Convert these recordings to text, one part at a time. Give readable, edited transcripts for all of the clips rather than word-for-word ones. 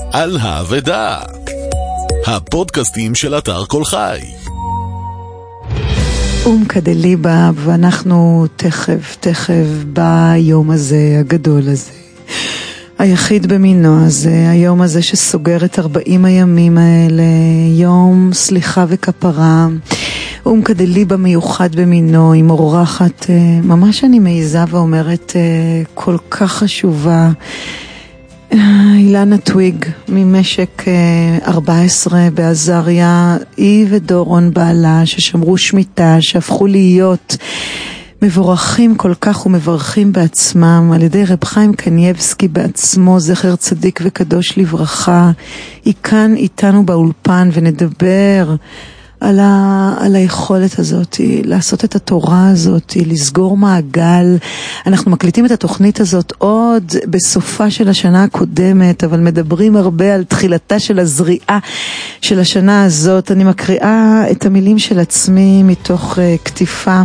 על האבדה, הפודקאסטים של אתר כל חי. כדליבה, ואנחנו תכף ביום הזה הגדול הזה, היחיד במינו הזה, היום הזה שסוגר את 40 הימים האלה, יום סליחה וכפרה, כדליבה מיוחד במינו, עם אורחת ממש אני מעיזה ואומרת כל כך חשובה, אילנה טוויג ממשק 14 בעזריה, היא ודורון בעלה ששמרו שמיטה, שהפכו להיות מבורכים כל כך ומברכים בעצמם על ידי רב חיים קנייבסקי בעצמו, זכר צדיק וקדוש לברכה. היא כאן איתנו באולפן ונדבר על היכולת הזאת, לעשות את התורה הזאת, לסגור מעגל. אנחנו מקליטים את התוכנית הזאת עוד בסופה של השנה הקודמת, אבל מדברים הרבה על תחילתה של הזריעה של השנה הזאת. אני מקריאה את המילים של עצמי מתוך כתיפה.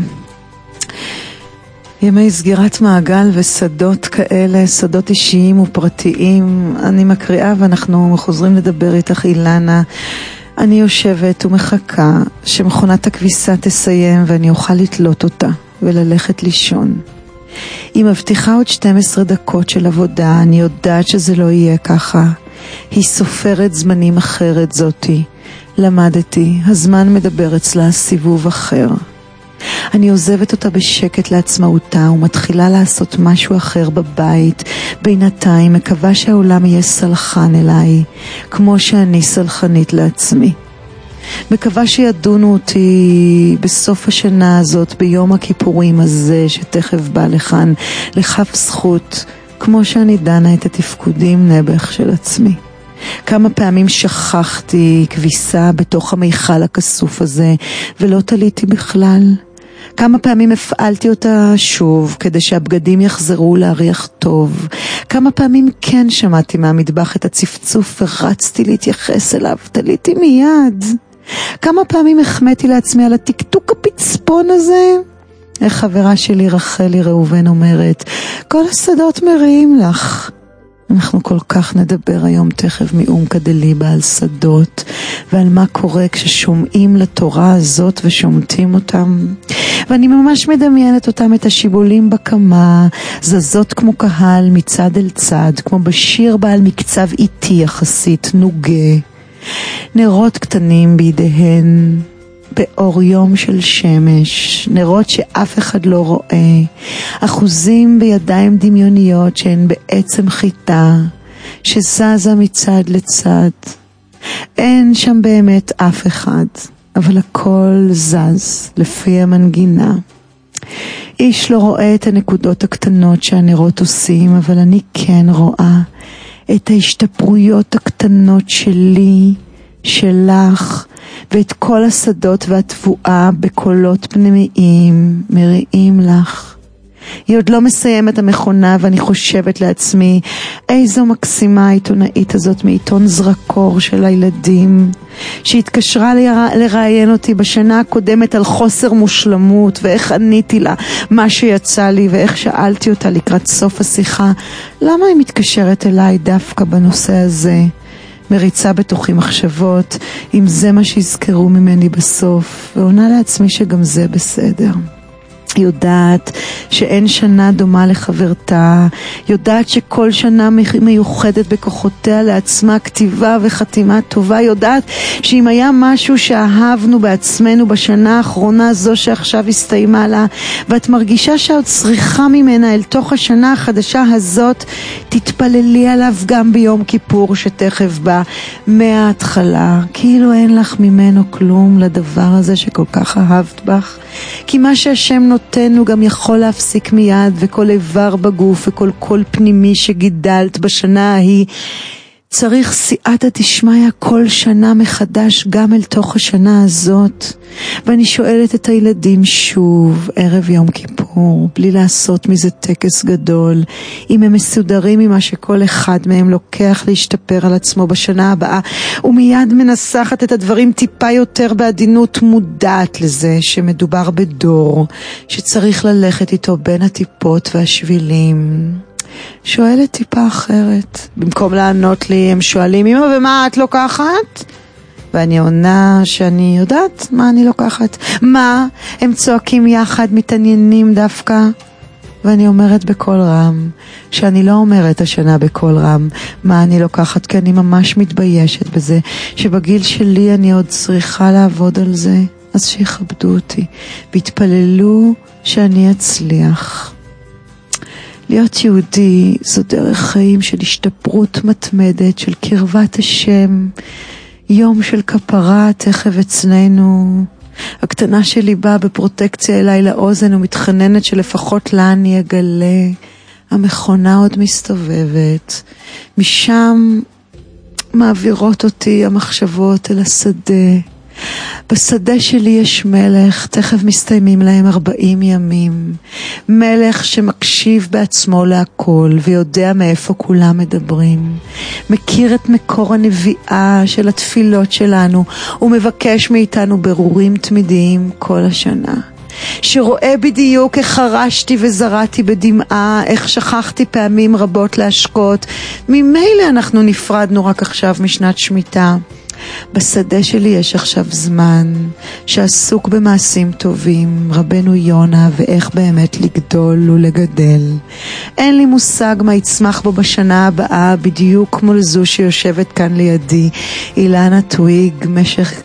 ימי סגירת מעגל ושדות כאלה, שדות אישיים ופרטיים. אני מקריאה ואנחנו חוזרים לדבר איתך אילנה. אני יושבת ומחכה שמכונת הכביסה תסיים ואני אוכל לתלות אותה וללכת לישון. היא מבטיחה עוד 12 דקות של עבודה, אני יודעת שזה לא יהיה ככה. היא סופרת זמנים אחרת זאתי. למדתי, הזמן מדבר אצלה סיבוב אחר. אני עוזבת אותה בשקט לעצמאותה ומתחילה לעשות משהו אחר בבית. בינתיים מקווה שהעולם יהיה סלחן אליי, כמו שאני סלחנית לעצמי. מקווה שידונו אותי בסוף השנה הזאת, ביום הכיפורים הזה שתכף בא לכאן, לכף זכות, כמו שאני דנה את התפקודים נבח של עצמי. כמה פעמים שכחתי כביסה בתוך המיכל הכסוף הזה ולא תליתי בכלל. כמה פעמים הפעלתי אותה שוב כדי שהבגדים יחזרו להריח טוב. כמה פעמים כן שמעתי מהמטבח את הצפצוף ורצתי להתייחס אליו, תליתי מיד. כמה פעמים החמאתי לעצמי על התקתוק הפצפון הזה. איך חברה שלי רחלי ראובן אומרת, כל השדות מריעים לך. אנחנו כל כך נדבר היום תכף כדליבה על שדות ועל מה קורה כששומעים לתורה הזאת ושומטים אותם. ואני ממש מדמיינת אותם, את השיבולים בקמה, זזות כמו קהל מצד אל צד, כמו בשיר בעל מקצב איטי יחסית, נוגה. נרות קטנים בידיהן, באור יום של שמש, נרות שאף אחד לא רואה, אחוזים בידיים דמיוניות שהן בעצם חיטה, שזזה מצד לצד. אין שם באמת אף אחד, אבל הכל זז לפי המנגינה. איש לא רואה את הנקודות הקטנות שהנרות עושים, אבל אני כן רואה את ההשתפרויות הקטנות שלי, שלך, ואת כל השדות והתבואה בקולות פנימיים מריעים לך. היא עוד לא מסיימת המכונה ואני חושבת לעצמי, איזו מקסימה העיתונאית הזאת מעיתון זרקור של הילדים, שהתקשרה לראיין אותי בשנה הקודמת על חוסר מושלמות, ואיך עניתי לה מה שיצא לי, ואיך שאלתי אותה לקראת סוף השיחה, למה היא מתקשרת אליי דווקא בנושא הזה. מריצה בתוכי מחשבות, אם זה מה שיזכרו ממני בסוף, ועונה לעצמי שגם זה בסדר. יודעת שאין שנה דומה לחברתה, יודעת שכל שנה מיוחדת בכוחותיה לעצמה, כתיבה וחתימה טובה, יודעת שאם היה משהו שאהבנו בעצמנו בשנה האחרונה זו שעכשיו הסתיימה לה, ואת מרגישה שעוד צריכה ממנה אל תוך השנה החדשה הזאת, תתפללי עליו גם ביום כיפור שתכף בא מההתחלה, כאילו אין לך ממנו כלום לדבר הזה שכל כך אהבת בך. כי מה שהשם נותן הוא גם יכול להפסיק מיד, וכל איבר בגוף וכל קול פנימי שגידלת בשנה ההיא צריך סייעתא דשמיא כל שנה מחדש גם אל תוך השנה הזאת. ואני שואלת את הילדים שוב ערב יום כיפור, בלי לעשות מזה טקס גדול, אם הם מסודרים ממה שכל אחד מהם לוקח להשתפר על עצמו בשנה הבאה, ומיד מנסחת את הדברים טיפה יותר בעדינות, מודעת לזה שמדובר בדור שצריך ללכת איתו בין הטיפות והשבילים. שואלת טיפה אחרת. במקום לענות לי, הם שואלים, אמא, ומה את לוקחת? ואני עונה שאני יודעת מה אני לוקחת. מה? הם צועקים יחד, מתעניינים דווקא. ואני אומרת בקול רם, שאני לא אומרת השנה בקול רם, מה אני לוקחת, כי אני ממש מתביישת בזה, שבגיל שלי אני עוד צריכה לעבוד על זה, אז שיכבדו אותי, והתפללו שאני אצליח. להיות יהודי זו דרך חיים של השתפרות מתמדת, של קרבת השם, יום של כפרה תכף אצלנו. הקטנה שלי באה בפרוטקציה אליי לאוזן ומתחננת שלפחות לה אני אגלה. המכונה עוד מסתובבת. משם מעבירות אותי המחשבות אל השדה. בשדה שלי יש מלך, תכף מסתיימים להם 40 ימים. מלך שמקשיב בעצמו להכל ויודע מאיפה כולם מדברים. מכיר את מקור הנביאה של התפילות שלנו ומבקש מאיתנו ברורים תמידיים כל השנה. שרואה בדיוק איך חרשתי וזרעתי בדמעה, איך שכחתי פעמים רבות להשקות. ממילא אנחנו נפרדנו רק עכשיו משנת שמיטה. בשדה שלי יש עכשיו זמן שעסוק במעשים טובים, רבנו יונה, ואיך באמת לגדול ולגדל. אין לי מושג מה יצמח בו בשנה הבאה, בדיוק כמו לזו שיושבת כאן לידי, אילנה טוויג, משך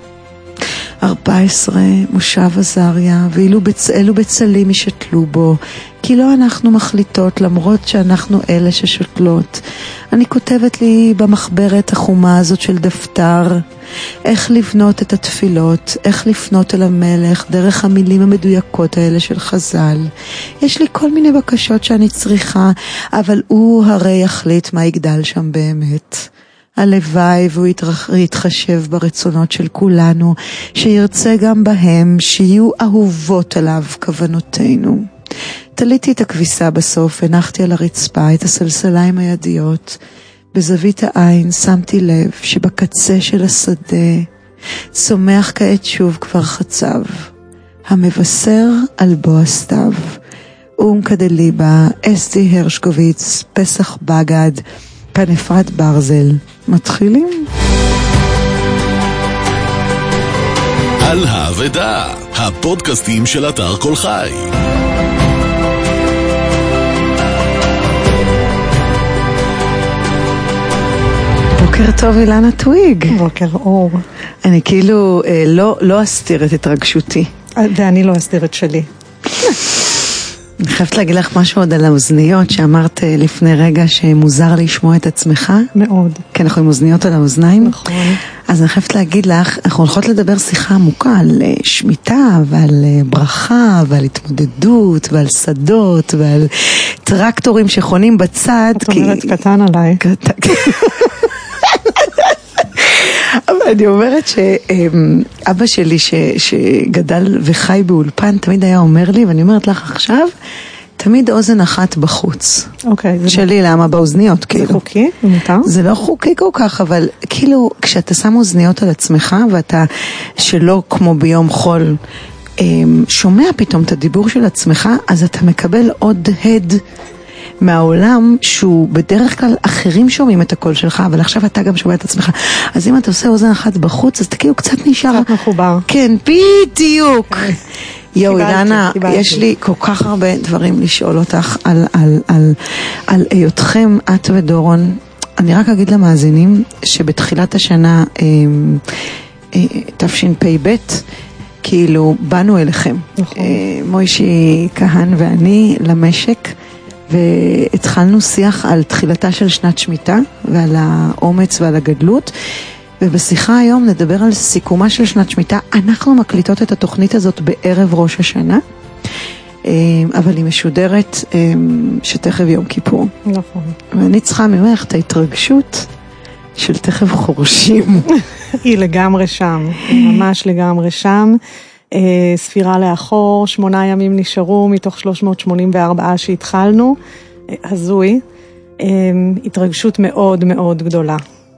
14, מושב עזריה, ואילו בצלים ישתלו בו, כי לא אנחנו מחליטות, למרות שאנחנו אלה ששותלות. אני כותבת לי במחברת החומה הזאת של דפתר, איך לבנות את התפילות, איך לפנות אל המלך, דרך המילים המדויקות האלה של חז"ל. יש לי כל מיני בקשות שאני צריכה, אבל הוא הרי יחליט מה יגדל שם באמת. הלוואי והוא יתחשב ברצונות של כולנו, שירצה גם בהם, שיהיו אהובות עליו כוונותינו. תליתי את הכביסה בסוף, הנחתי על הרצפה את הסלסליים הידיות. בזווית העין שמתי לב שבקצה של השדה צומח כעת שוב כבר חצב, המבשר על בוא הסתיו. קדליבה, אסתי הרשקוביץ, פסח בגד, כאן אפרת ברזל. מתחילים? על האבדה, הפודקאסטים של אתר כל חי. בוקר טוב אילנה טוויג. בוקר אור. אני כאילו לא אסתיר את התרגשותי. ואני לא אסתיר את שלי. אני חייבת להגיד לך משהו עוד על האוזניות שאמרת לפני רגע שמוזר לשמוע את עצמך. מאוד. כן, אנחנו עם אוזניות על האוזניים. נכון. אז אני חייבת להגיד לך, אנחנו הולכות לדבר שיחה עמוקה על שמיטה ועל ברכה ועל התמודדות ועל שדות ועל טרקטורים שחונים בצד. את אומרת קטן עליי. אבל אני אומרת שאבא שלי שגדל וחי באולפן תמיד היה אומר לי, ואני אומרת לך עכשיו, תמיד אוזן אחת בחוץ. אוקיי. שלי למה באוזניות כאילו. זה חוקי? מותר? זה לא חוקי כל כך, אבל כאילו כשאתה שם אוזניות על עצמך ואתה שלא כמו ביום חול שומע פתאום את הדיבור של עצמך, אז אתה מקבל עוד הד מהעולם שהוא בדרך כלל אחרים שומעים את הקול שלך, אבל עכשיו אתה גם שומע את עצמך. אז אם אתה עושה אוזן אחת בחוץ, אז אתה כאילו קצת נשאר. קצת מחובר. כן, בדיוק. יואו, אילנה, יש לי כל כך הרבה דברים לשאול אותך על היותכם, את ודורון. אני רק אגיד למאזינים שבתחילת השנה תשפ"ב, כאילו באנו אליכם. נכון. מוישי כהן ואני למשק, והתחלנו שיח על תחילתה של שנת שמיטה ועל האומץ ועל הגדלות, ובשיחה היום נדבר על סיכומה של שנת שמיטה. אנחנו מקליטות את התוכנית הזאת בערב ראש השנה, אבל היא משודרת שתכף יום כיפור. נכון. ואני צריכה ממך את ההתרגשות של תכף חורשים. היא לגמרי שם, היא ממש לגמרי שם. ספירה לאחור, 8 ימים נשארו מתוך 384 שהתחלנו, הזוי, התרגשות מאוד מאוד גדולה.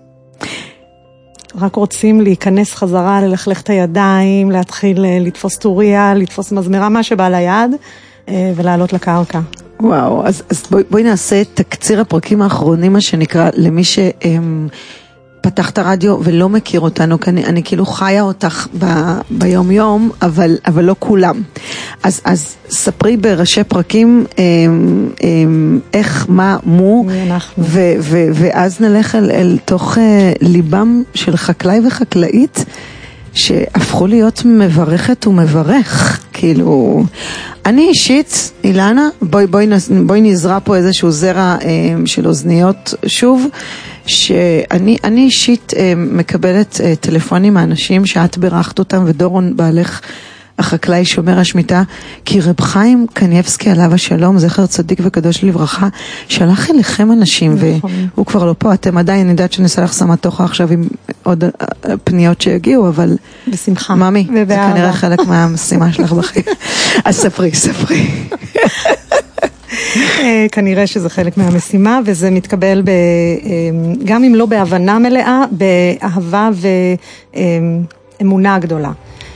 רק רוצים להיכנס חזרה, ללכלך את הידיים, להתחיל לתפוס טוריה, לתפוס מזמרה, מה שבא ליד, ולעלות לקרקע. וואו, אז בואי נעשה תקציר הפרקים האחרונים, מה שנקרא, למי פתח את הרדיו ולא מכיר אותנו, כי אני כאילו חיה אותך ביום יום, אבל לא כולם. אז ספרי בראשי פרקים איך, מה, מו, ואז נלך אל תוך ליבם של חקלאי וחקלאית, שהפכו להיות מברכת ומברך. כאילו, אני אישית, אילנה, בואי נזרע פה איזשהו זרע של אוזניות שוב, שאני אישית מקבלת טלפונים מהאנשים שאת ברכת אותם, ודורון בעלך החקלאי שומר השמיטה, כי רב חיים קניבסקי עליו השלום, זכר צדיק וקדוש לברכה, שלח אליכם אנשים, והוא כבר לא פה, אתם עדיין, אני יודעת שניסה לך שמה תוכה עכשיו עם עוד פניות שהגיעו, אבל בשמחה. ממי, זה כנראה חלק מהמשימה שלך בחיים. אז ספרי. כנראה שזה חלק מהמשימה, וזה מתקבל גם אם לא בהבנה מלאה, באהבה ואמונה גדולה.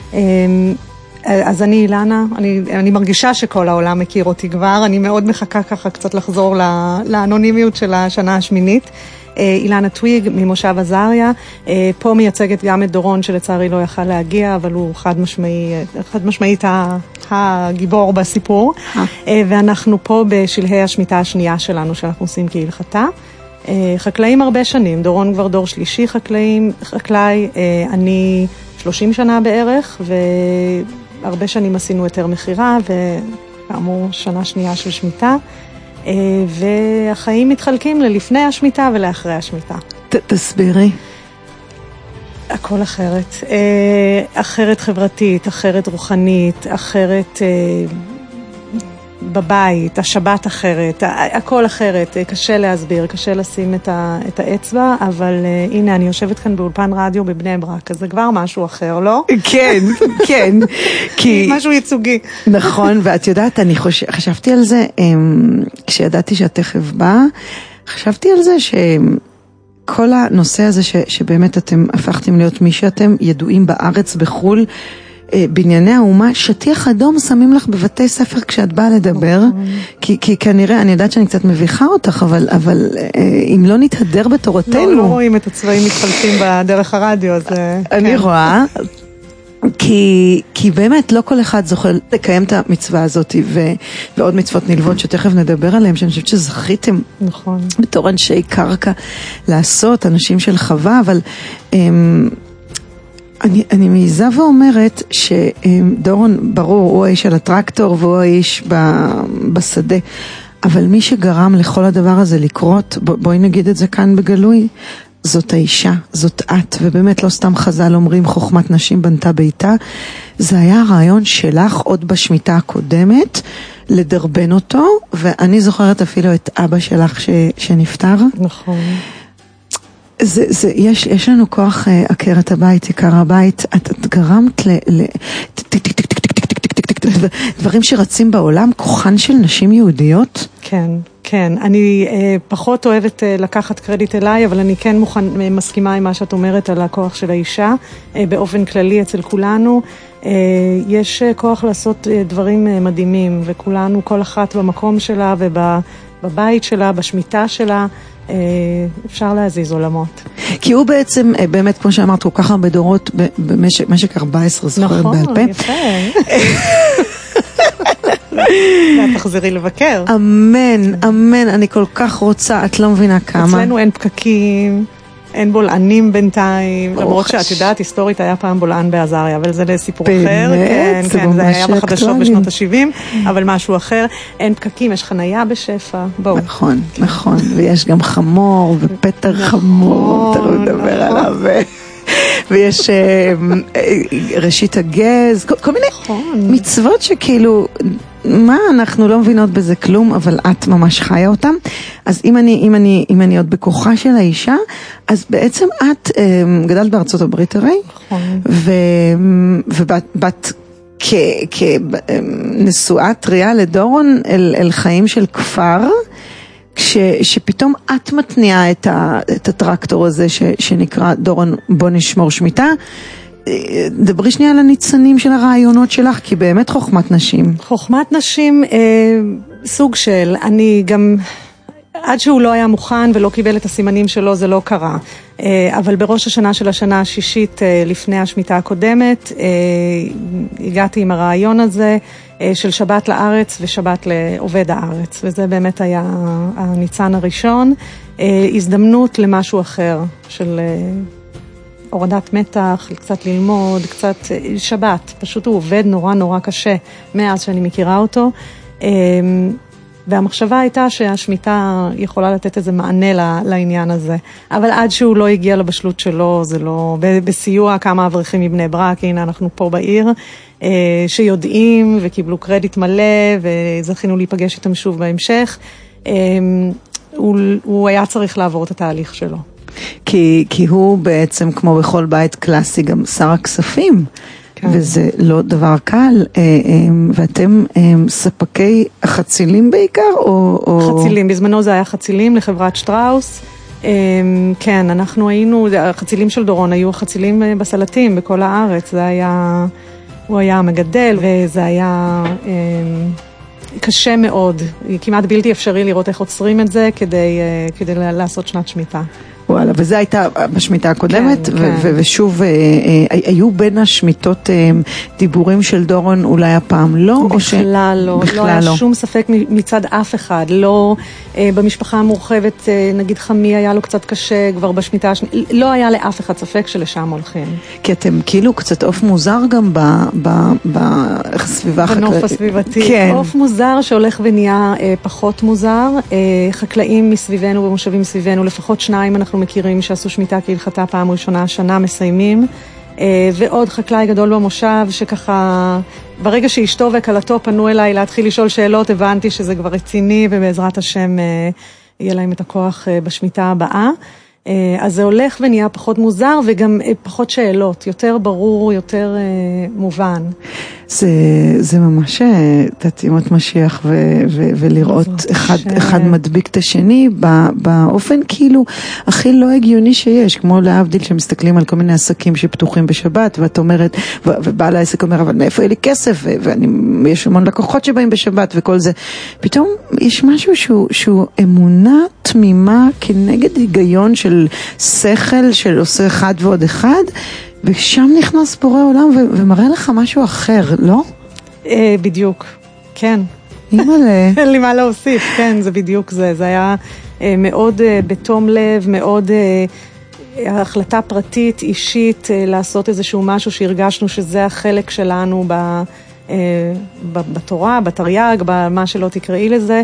אז אני אילנה, אני מרגישה שכל העולם מכיר אותי כבר, אני מאוד מחכה ככה קצת לחזור לאנונימיות של השנה השמינית. אילנה טוויג ממושב עזריה, פה מייצגת גם את דורון שלצערי לא יכל להגיע, אבל הוא חד משמעית הגיבור בסיפור, ואנחנו פה בשלהי השמיטה השנייה שלנו שאנחנו עושים כהלכתה. חקלאים הרבה שנים, דורון כבר דור שלישי חקלאי, אני 30 שנה בערך, והרבה שנים עשינו יותר מחירה, וכאמור שנה שנייה של שמיטה, והחיים מתחלקים ללפני השמיטה ולאחרי השמיטה. תסבירי. הכל אחרת. אחרת חברתית, אחרת רוחנית, אחרת בבית, השבת אחרת, הכל אחרת. קשה להסביר, קשה לשים את האצבע, אבל הנה, אני יושבת כאן באולפן רדיו בבני ברק, אז זה כבר משהו אחר, לא? כן. כי משהו ייצוגי. נכון, ואת יודעת, אני חשבתי על זה, כשידעתי שאת תכף באה, חשבתי על זה כל הנושא הזה שבאמת אתם הפכתם להיות מי שאתם ידועים בארץ, בחול, בנייני האומה, שטיח אדום שמים לך בבתי ספר כשאת באה לדבר, כי כנראה, אני יודעת שאני קצת מביכה אותך, אבל אם לא נתהדר בתורתנו... לא רואים את הצבעים מתחלפים בדרך הרדיו, אז... אני רואה, כי באמת לא כל אחד זוכל לקיים את המצווה הזאת, ועוד מצוות נלוות שתכף נדבר עליהן, שאני חושבת שזכיתם בתור אנשי קרקע לעשות, אנשים של חווה, אבל... אני מעיזה ואומרת שדורון, ברור, הוא האיש על הטרקטור והוא האיש בשדה, אבל מי שגרם לכל הדבר הזה לקרות, בואי נגיד את זה כאן בגלוי, זאת האישה, זאת את, ובאמת לא סתם חז"ל אומרים חוכמת נשים בנתה ביתה, זה היה הרעיון שלך עוד בשמיטה הקודמת, לדרבן אותו, ואני זוכרת אפילו את אבא שלך שנפטר. נכון. יש לנו כוח עקרת הבית, עיקר הבית, את גרמת דברים שרצים בעולם, כוחן של נשים יהודיות? כן, אני פחות אוהבת לקחת קרדיט אליי, אבל אני כן מסכימה עם מה שאת אומרת על הכוח של האישה, באופן כללי אצל כולנו, יש כוח לעשות דברים מדהימים, וכולנו, כל אחת במקום שלה ובבית שלה, בשמיטה שלה, אפשר להזיז עולמות. כי הוא בעצם, באמת, כמו שאמרת, כל כך הרבה דורות במשק 14, זוכרת בעל פה. נכון, יפה. תחזרי לבקר. אמן, אני כל כך רוצה, את לא מבינה כמה. אצלנו אין פקקים, אין בולענים בינתיים, למרות שאת יודעת, היסטורית היה פעם בולען בעזריה, אבל זה לסיפור אחר. כן, זה היה בחדשות בשנות ה-70, אבל משהו אחר. אין פקקים, יש חנייה בשפע, בואו. נכון, ויש גם חמור, ופטר חמור, אתה לא מדבר עליו. ויש ראשית הגז, כל מיני מצוות שכאילו, מה, אנחנו לא מבינות בזה כלום, אבל את ממש חיה אותם. אז אם אני עוד בכוחה של האישה, אז בעצם את גדלת בארצות הברית הרי, ובת כנשואה טריה לדורון אל חיים של כפר, שפתאום את מתניעה את הטרקטור הזה שנקרא דורון בוא נשמור שמיטה. דברי שנייה על הניצנים של הרעיונות שלך, כי באמת חוכמת נשים. חוכמת נשים, סוג של, אני גם, עד שהוא לא היה מוכן ולא קיבל את הסימנים שלו, זה לא קרה. אבל בראש השנה של השנה השישית, לפני השמיטה הקודמת, הגעתי עם הרעיון הזה של שבת לארץ ושבת לעובד הארץ, וזה באמת היה הניצן הראשון. הזדמנות למשהו אחר, של הורדת מתח, קצת ללמוד, קצת שבת. פשוט הוא עובד נורא נורא קשה מאז שאני מכירה אותו. והמחשבה הייתה שהשמיטה יכולה לתת איזה מענה לעניין הזה. אבל עד שהוא לא הגיע לבשלות שלו, זה לא, בסיוע כמה אברכים מבני ברק, הנה אנחנו פה בעיר, שיודעים וקיבלו קרדיט מלא, וזכינו להיפגש איתם שוב בהמשך, הוא היה צריך לעבור את התהליך שלו. כי הוא בעצם, כמו בכל בית קלאסי, גם שר הכספים. וזה לא דבר קל, ואתם ספקי החצילים בעיקר, או... חצילים, בזמנו זה היה חצילים לחברת שטראוס, כן, אנחנו היינו, החצילים של דורון היו חצילים בסלטים בכל הארץ, זה היה, הוא היה מגדל, וזה היה קשה מאוד, כמעט בלתי אפשרי לראות איך עוצרים את זה, כדי לעשות שנת שמיטה. וואלה, וזה הייתה בשמיטה הקודמת, כן, כן. ושוב, היו בין השמיטות דיבורים של דורון, אולי הפעם לא? בכלל לא, לא היה שום ספק מצד אף אחד, לא במשפחה המורחבת, נגיד חמי היה לו קצת קשה, כבר בשמיטה, לא היה לאף אחד ספק שלשם הולכים. כי אתם כאילו קצת אוף מוזר גם בסביבה החקלאית. בנוף הסביבתי, כן. אוף מוזר שהולך ונהיה פחות מוזר, חקלאים מסביבנו ומושבים מסביבנו, לפחות שניים אנחנו מכירים שעשו שמיטה כהלכתה פעם ראשונה, השנה מסיימים, ועוד חקלאי גדול במושב שככה, ברגע שאשתו וקלתו פנו אליי להתחיל לשאול שאלות, הבנתי שזה כבר רציני ובעזרת השם יהיה להם את הכוח בשמיטה הבאה. אז זה הולך ונהיה פחות מוזר וגם פחות שאלות, יותר ברור, יותר מובן. זה ממש תתימות משיח ולראות אחד מדביק את השני באופן כאילו הכי לא הגיוני שיש, כמו להבדיל שמסתכלים על כל מיני עסקים שפתוחים בשבת, ואת אומרת, ובעל העסק אומר, אבל מאיפה יהיה לי כסף, ויש המון לקוחות שבאים בשבת וכל זה. פתאום יש משהו שהוא אמונה תמימה כנגד היגיון של שכל של עושה אחד ועוד אחד, ושם נכנס בורא עולם ומראה לך משהו אחר, לא? בדיוק, כן. אימא'לה. אין לי מה להוסיף, כן, זה בדיוק זה. זה היה מאוד בתום לב, מאוד החלטה פרטית, אישית, לעשות איזשהו משהו שהרגשנו שזה החלק שלנו בתורה, בתרי"ג, במה שלא תקראי לזה,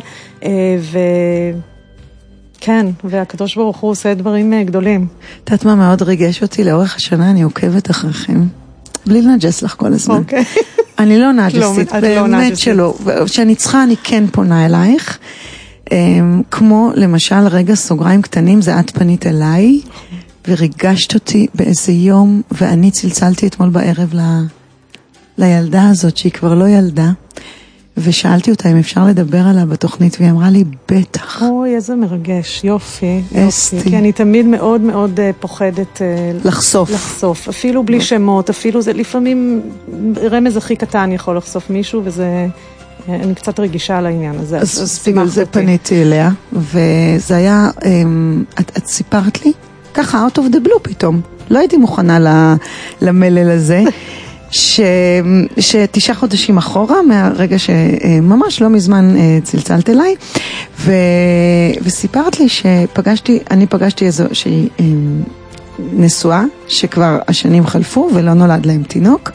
כן, והקדוש ברוך הוא עושה דברים גדולים. את יודעת מה מאוד ריגש אותי לאורך השנה, אני עוקבת אחריכם. בלי לנג'ס לך כל הזמן. אוקיי. אני לא נג'סית, באמת שלא. כשאני צריכה, אני כן פונה אלייך. כמו למשל, רגע סוגריים קטנים, זה את פנית אליי, וריגשת אותי באיזה יום, ואני צלצלתי אתמול בערב לילדה הזאת, שהיא כבר לא ילדה. ושאלתי אותה אם אפשר לדבר עליה בתוכנית, והיא אמרה לי, בטח. אוי, איזה מרגש, יופי. אסתי. כי אני תמיד מאוד מאוד פוחדת לחשוף. אפילו בלי שמות, אפילו זה לפעמים רמז הכי קטן יכול לחשוף מישהו, וזה, אני קצת רגישה על העניין הזה. אז בגלל זה פניתי אליה, וזה היה, את סיפרת לי, ככה, out of the blue פתאום. לא הייתי מוכנה למלל הזה. ש9 חודשים אחורה, מהרגע שממש לא מזמן צלצלת אליי, וסיפרת לי אני פגשתי איזו שהיא נשואה, שכבר השנים חלפו ולא נולד להם תינוק,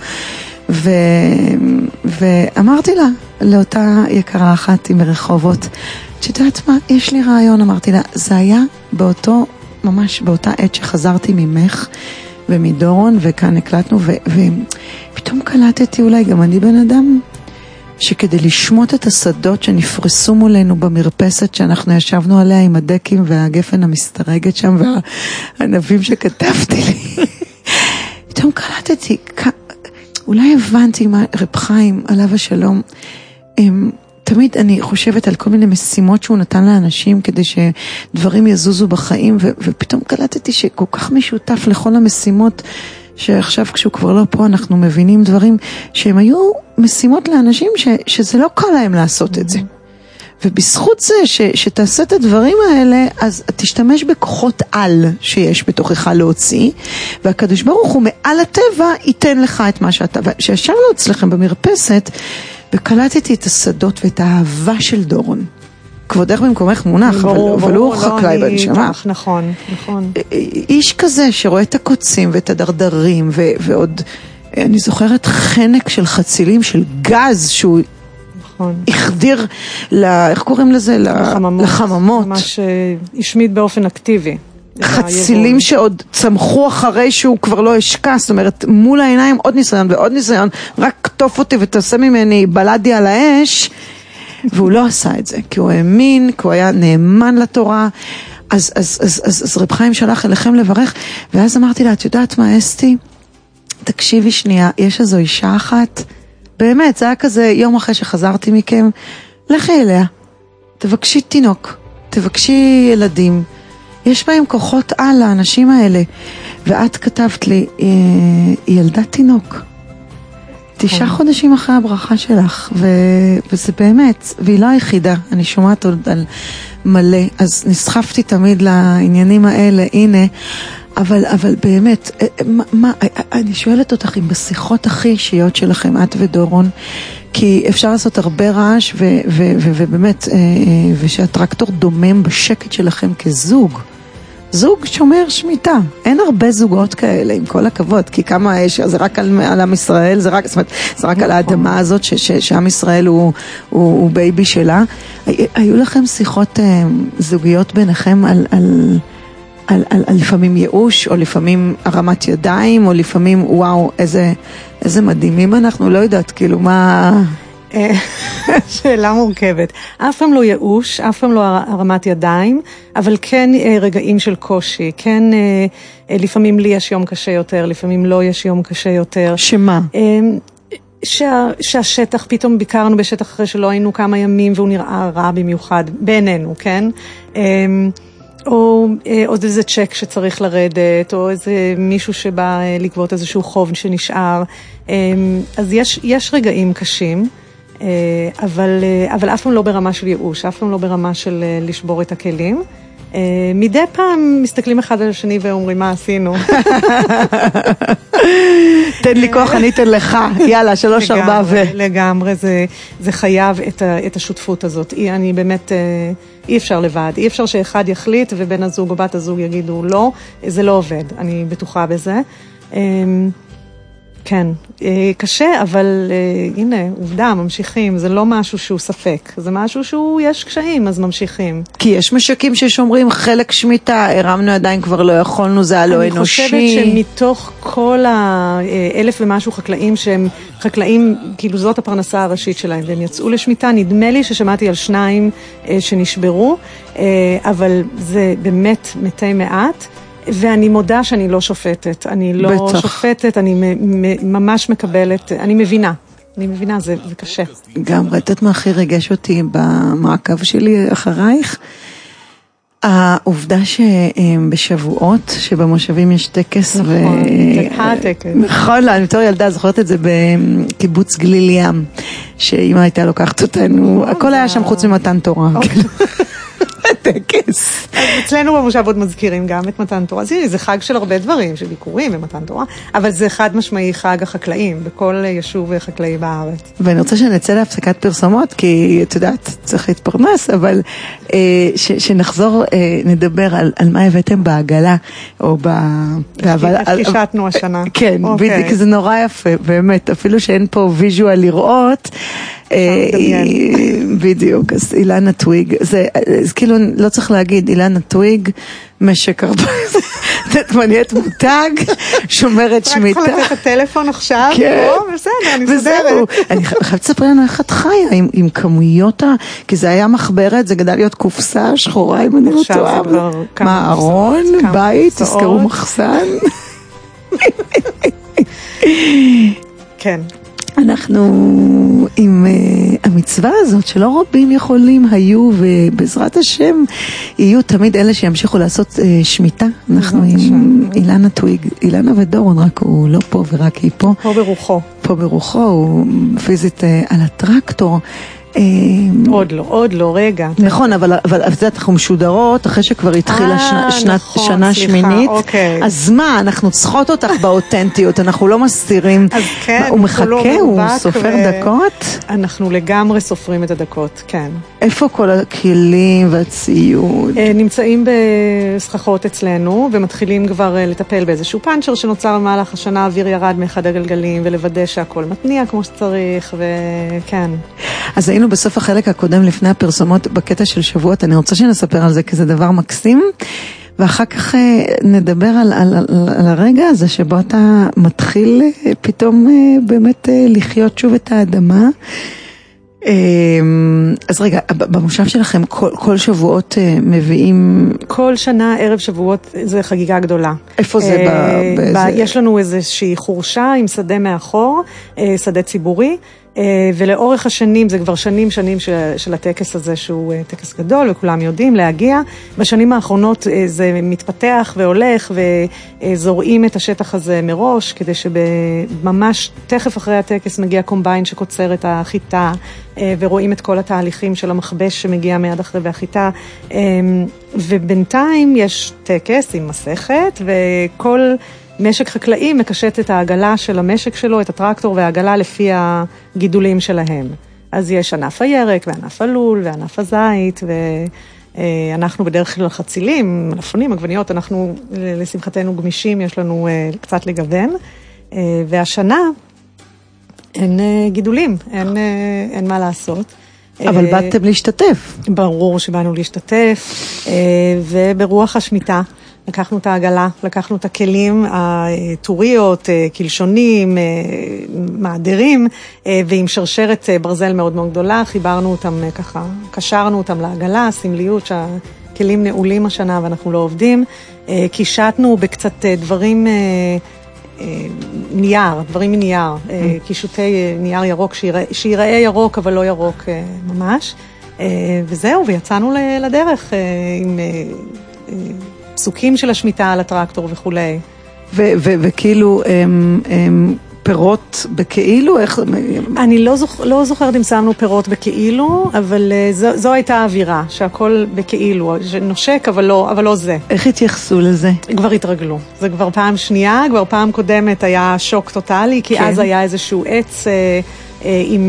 ואמרתי לה, לאותה יקרה אחת עם רחובות, שתדעת מה, יש לי רעיון, אמרתי לה, זה היה ממש באותה עת שחזרתי ממך, ומדורון, וכאן הקלטנו, ופתאום קלטתי אולי גם אני בן אדם, שכדי לשמות את השדות שנפרסו מולנו במרפסת שאנחנו ישבנו עליה עם הדקים והגפן המסתרגת שם, והענבים שכתבתי לי, פתאום קלטתי, אולי הבנתי מה רב חיים עליו השלום, תמיד אני חושבת על כל מיני משימות שהוא נתן לאנשים כדי שדברים יזוזו בחיים, ופתאום קלטתי שכל כך משותף לכל המשימות, שעכשיו כשהוא כבר לא פה אנחנו מבינים דברים שהם היו משימות לאנשים שזה לא קל להם לעשות את זה. ובזכות זה שתעשה את הדברים האלה, אז תשתמש בכוחות על שיש בתוכך להוציא, והקדוש ברוך הוא מעל הטבע ייתן לך את מה שאתה. כשישבנו אצלכם במרפסת, וקלטתי את השדות ואת האהבה של דורון. כבודך במקומך מונח, אבל הוא חקלאי בנשמה. נכון, נכון. איש כזה שרואה את הקוצים ואת הדרדרים, ועוד, אני זוכרת חנק של חצילים, של גז, שהוא החדיר, איך קוראים לזה? לחממות. ממש השמיד באופן אקטיבי. חצילים שעוד צמחו אחרי שהוא כבר לא השקע, זאת אומרת, מול העיניים עוד ניסיון ועוד ניסיון, רק כתוף אותי ותעשה ממני בלדי על האש, והוא לא עשה את זה, כי הוא האמין, כי הוא היה נאמן לתורה. אז רב חיים שלח אליכם לברך, ואז אמרתי לה, את יודעת מה, אסתי? תקשיבי שנייה, יש איזו אישה אחת, באמת, זה היה כזה יום אחרי שחזרתי מכם, לכי אליה, תבקשי תינוק, תבקשי ילדים, יש בהם כוחות על האנשים האלה. ואת כתבת לי, היא ילדה תינוק. 9 חודשים אחרי הברכה שלך, וזה באמת, והיא לא היחידה, אני שומעת עוד על מלא, אז נסחפתי תמיד לעניינים האלה, הנה, אבל באמת, אני שואלת אותך אם בשיחות הכי אישיות שלכם, את ודורון, כי אפשר לעשות הרבה רעש, ובאמת, ושהטרקטור דומם בשקט שלכם כזוג, זוג שומר שמיטה. אין הרבה זוגות כאלה, עם כל הכבוד, כי כמה יש, זה רק על עם ישראל, זה רק על האדמה הזאת, שעם ישראל הוא בייבי שלה. היו לכם שיחות זוגיות ביניכם על לפעמים ייאוש, או לפעמים הרמת ידיים, או לפעמים וואו, איזה מדהימים אנחנו, לא יודעת, כאילו מה... שאלה מורכבת. אף פעם לא ייאוש, אף פעם לא הרמת ידיים, אבל כן רגעים של קושי, כן לפעמים לי יש יום קשה יותר, לפעמים לא יש יום קשה יותר. שמה? שהשטח, פתאום ביקרנו בשטח אחרי שלא היינו כמה ימים, והוא נראה רע במיוחד בעינינו, כן? או עוד איזה צ'ק שצריך לרדת, או איזה מישהו שבא לגבות איזשהו חוב שנשאר. אז יש רגעים קשים, אבל אף פעם לא ברמה של ייאוש, אף פעם לא ברמה של לשבור את הכלים. מדי פעם מסתכלים אחד על השני ואומרים מה עשינו. תן לי כוח, אני אתן לך, יאללה, 3-4 לגמרי, זה חייב את השותפות הזאת. אני באמת, אי אפשר לבד, אי אפשר שאחד יחליט ובן הזוג או בת הזוג יגידו לא, זה לא עובד, אני בטוחה בזה. כן, קשה, אבל הנה, עובדה, ממשיכים, זה לא משהו שהוא ספק, זה משהו שהוא, יש קשיים, אז ממשיכים. כי יש משקים ששומרים חלק שמיטה, הרמנו עדיין כבר לא יכולנו, זה היה לא אנושי. אני חושבת שמתוך כל 1,000 ומשהו חקלאים, שהם חקלאים, כאילו זאת הפרנסה הראשית שלהם, והם יצאו לשמיטה, נדמה לי ששמעתי על 2 שנשברו, אבל זה באמת מתי מעט, ואני מודה שאני לא שופטת, אני לא שופטת, אני ממש מקבלת, אני מבינה, זה קשה. גם ראית מה הכי רגש אותי במעקב שלי אחרייך? העובדה שבשבועות, שבמושבים יש טקס, הטקס. נכון, אני בתור ילדה זוכרת את זה בקיבוץ גליל ים, שאמא הייתה לוקחת אותנו, הכל היה שם חוץ ממתן תורה. טקס. אצלנו במושב עוד מזכירים גם את מתן תורה. זה חג של הרבה דברים, של ביקורים ומתן תורה, אבל זה חד משמעי חג החקלאים, בכל יישוב חקלאי בארץ. ואני רוצה שנצא להפסקת פרסומות, כי את יודעת, צריך להתפרנס, אבל שנחזור, נדבר על מה הבאתם בעגלה, או הפגישתנו השנה. כן, בדיוק, זה נורא יפה, באמת, אפילו שאין פה ויז'ואל לראות, בדיוק, אז אילנה טוויג, זה כאילו לא צריך להגיד, אילנה טוויג, משק 14, תתמניית מותג, שומרת שמיטה. רק יכולה לתת הטלפון עכשיו, בסדר, אני מסודרת. אני חייבת לספר לנו איך את חיה עם כמויות, כי זה היה מחברת, זה גדל להיות קופסה שחורה, אם אני לא טועה. מה, ארון, בית, תזכרו מחסן. כן. אנחנו עם המצווה הזאת שלא רבים יכולים היו, ובעזרת השם יהיו תמיד אלה שימשיכו לעשות שמיטה. אנחנו עם אילנה טוויג, אילנה ודורון, רק הוא לא פה ורק היא פה. פה ברוחו. פה ברוחו, הוא פיזית על הטרקטור. עוד לא, רגע. נכון, אבל אנחנו משודרות אחרי שכבר התחילה שנה שמינית. אז מה, אנחנו צריכות אותך באותנטיות, אנחנו לא מסתירים. אז כן, הוא מחכה, הוא סופר דקות? אנחנו לגמרי סופרים את הדקות, כן. איפה כל הכלים והציוד? נמצאים בסככות אצלנו, ומתחילים כבר לטפל באיזשהו פאנצ'ר שנוצר במהלך השנה, האוויר ירד מאחד הגלגלים, ולוודא שהכל מתניע כמו שצריך, וכן. אז היינו בסוף החלק הקודם לפני הפרסומות בקטע של שבועות, אני רוצה שנספר על זה כי זה דבר מקסים, ואחר כך נדבר על הרגע הזה שבו אתה מתחיל פתאום באמת לחיות שוב את האדמה. אז רגע, במושב שלכם כל שבועות מביאים... כל שנה ערב שבועות זה חגיגה גדולה. איפה זה? יש לנו איזושהי חורשה עם שדה מאחור, שדה ציבורי, ולאורך השנים, זה כבר שנים של הטקס הזה שהוא טקס גדול וכולם יודעים להגיע. בשנים האחרונות זה מתפתח והולך וזורעים את השטח הזה מראש, כדי שממש תכף אחרי הטקס מגיע קומביין שקוצר את החיטה, ורואים את כל התהליכים של המחבש שמגיע מיד אחרי והחיטה. ובינתיים יש טקס עם מסכת, וכל משק חקלאי מקשט את העגלה של המשק שלו, את הטרקטור והעגלה לפי הגידולים שלהם. אז יש ענף הירק וענף הלול וענף הזית, ואנחנו בדרך כלל חצילים, מלפונים, עגבניות, אנחנו לשמחתנו גמישים, יש לנו קצת לגוון, והשנה אין גידולים, אין מה לעשות. אבל באתם להשתתף. ברור שבאנו להשתתף, וברוח השמיטה. לקחנו את העגלה, לקחנו את הכלים, הטוריות, קלשונים, מעדרים, ועם שרשרת ברזל מאוד מאוד גדולה, חיברנו אותם ככה, קשרנו אותם לעגלה, סמליות שהכלים נעולים השנה ואנחנו לא עובדים, קישטנו בקצת דברים מנייר, קישוטי נייר ירוק, שיראה ירוק אבל לא ירוק ממש, וזהו, ויצאנו לדרך עם... פסוקים של השמיטה על הטרקטור וכולי. וכאילו פירות בכאילו? אני לא זוכרת אם שמנו פירות בכאילו, אבל זו הייתה האווירה, שהכל בכאילו, שנושק אבל לא זה. איך התייחסו לזה? כבר התרגלו. זה כבר פעם שנייה, כבר פעם קודמת היה שוק טוטלי, כי אז היה איזשהו עץ עם...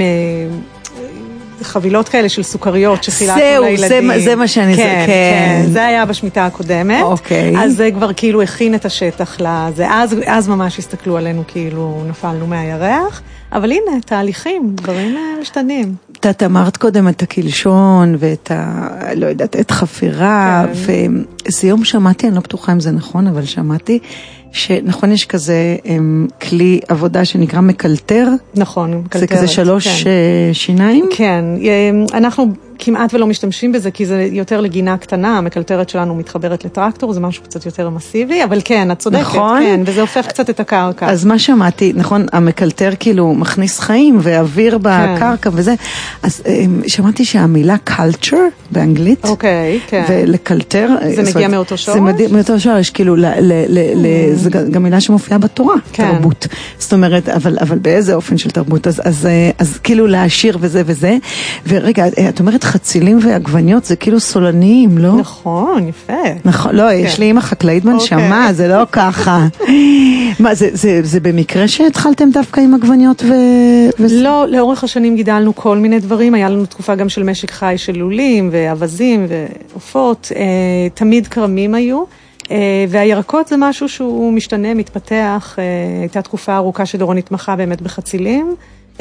חבילות כאלה של סוכריות שחילקנו לילדים. זה מה שאני... כן. זה היה בשמיטה הקודמת. אוקיי. אז זה כבר כאילו הכין את השטח לזה. אז ממש הסתכלו עלינו כאילו נפלנו מהירח. אבל הנה, תהליכים, דברים משתנים. את אמרת קודם את הקלשון ואת לא יודעת, את חפירה. ואיזה יום שמעתי, אני לא בטוחה אם זה נכון, אבל שמעתי שנכון יש כזה כלי עבודה שנקרא מקלטר. נכון, מקלטרת. זה כזה 3 שיניים? כן, אנחנו כמעט ולא משתמשים בזה, כי זה יותר לגינה קטנה, המקלטרת שלנו מתחברת לטרקטור, זה משהו קצת יותר מסיבי, אבל כן, את צודקת, נכון? כן, וזה הופך קצת את הקרקע. אז מה שמעתי, נכון, המקלטר כאילו מכניס חיים ואוויר בקרקע וזה, אז שמעתי שהמילה culture באנגלית, אוקיי, כן. ולקלטר, זה מגיע מאותו שורש? זה מאותו שורש, כאילו, זה גם מילה שמופיעה בתורה, תרבות. זאת אומרת, אבל באיזה אופן של תרבות, אז כאילו להשאיר וזה וזה, ורגע, את אומרת חצילים ועגבניות, זה כאילו סולניים, לא? נכון, יפה. נכון, לא, יש לי אמא חקלאית בנשמה, זה לא ככה. מה, זה במקרה שהתחלתם דווקא עם עגבניות לא, לאורך השנים גידלנו כל מיני דברים, היה לנו תקופה גם של משק חי של לולים ואבזים ועופות, תמיד קרמים היו, והירקות זה משהו שהוא משתנה, מתפתח, הייתה תקופה ארוכה שדורון התמחה באמת בחצילים,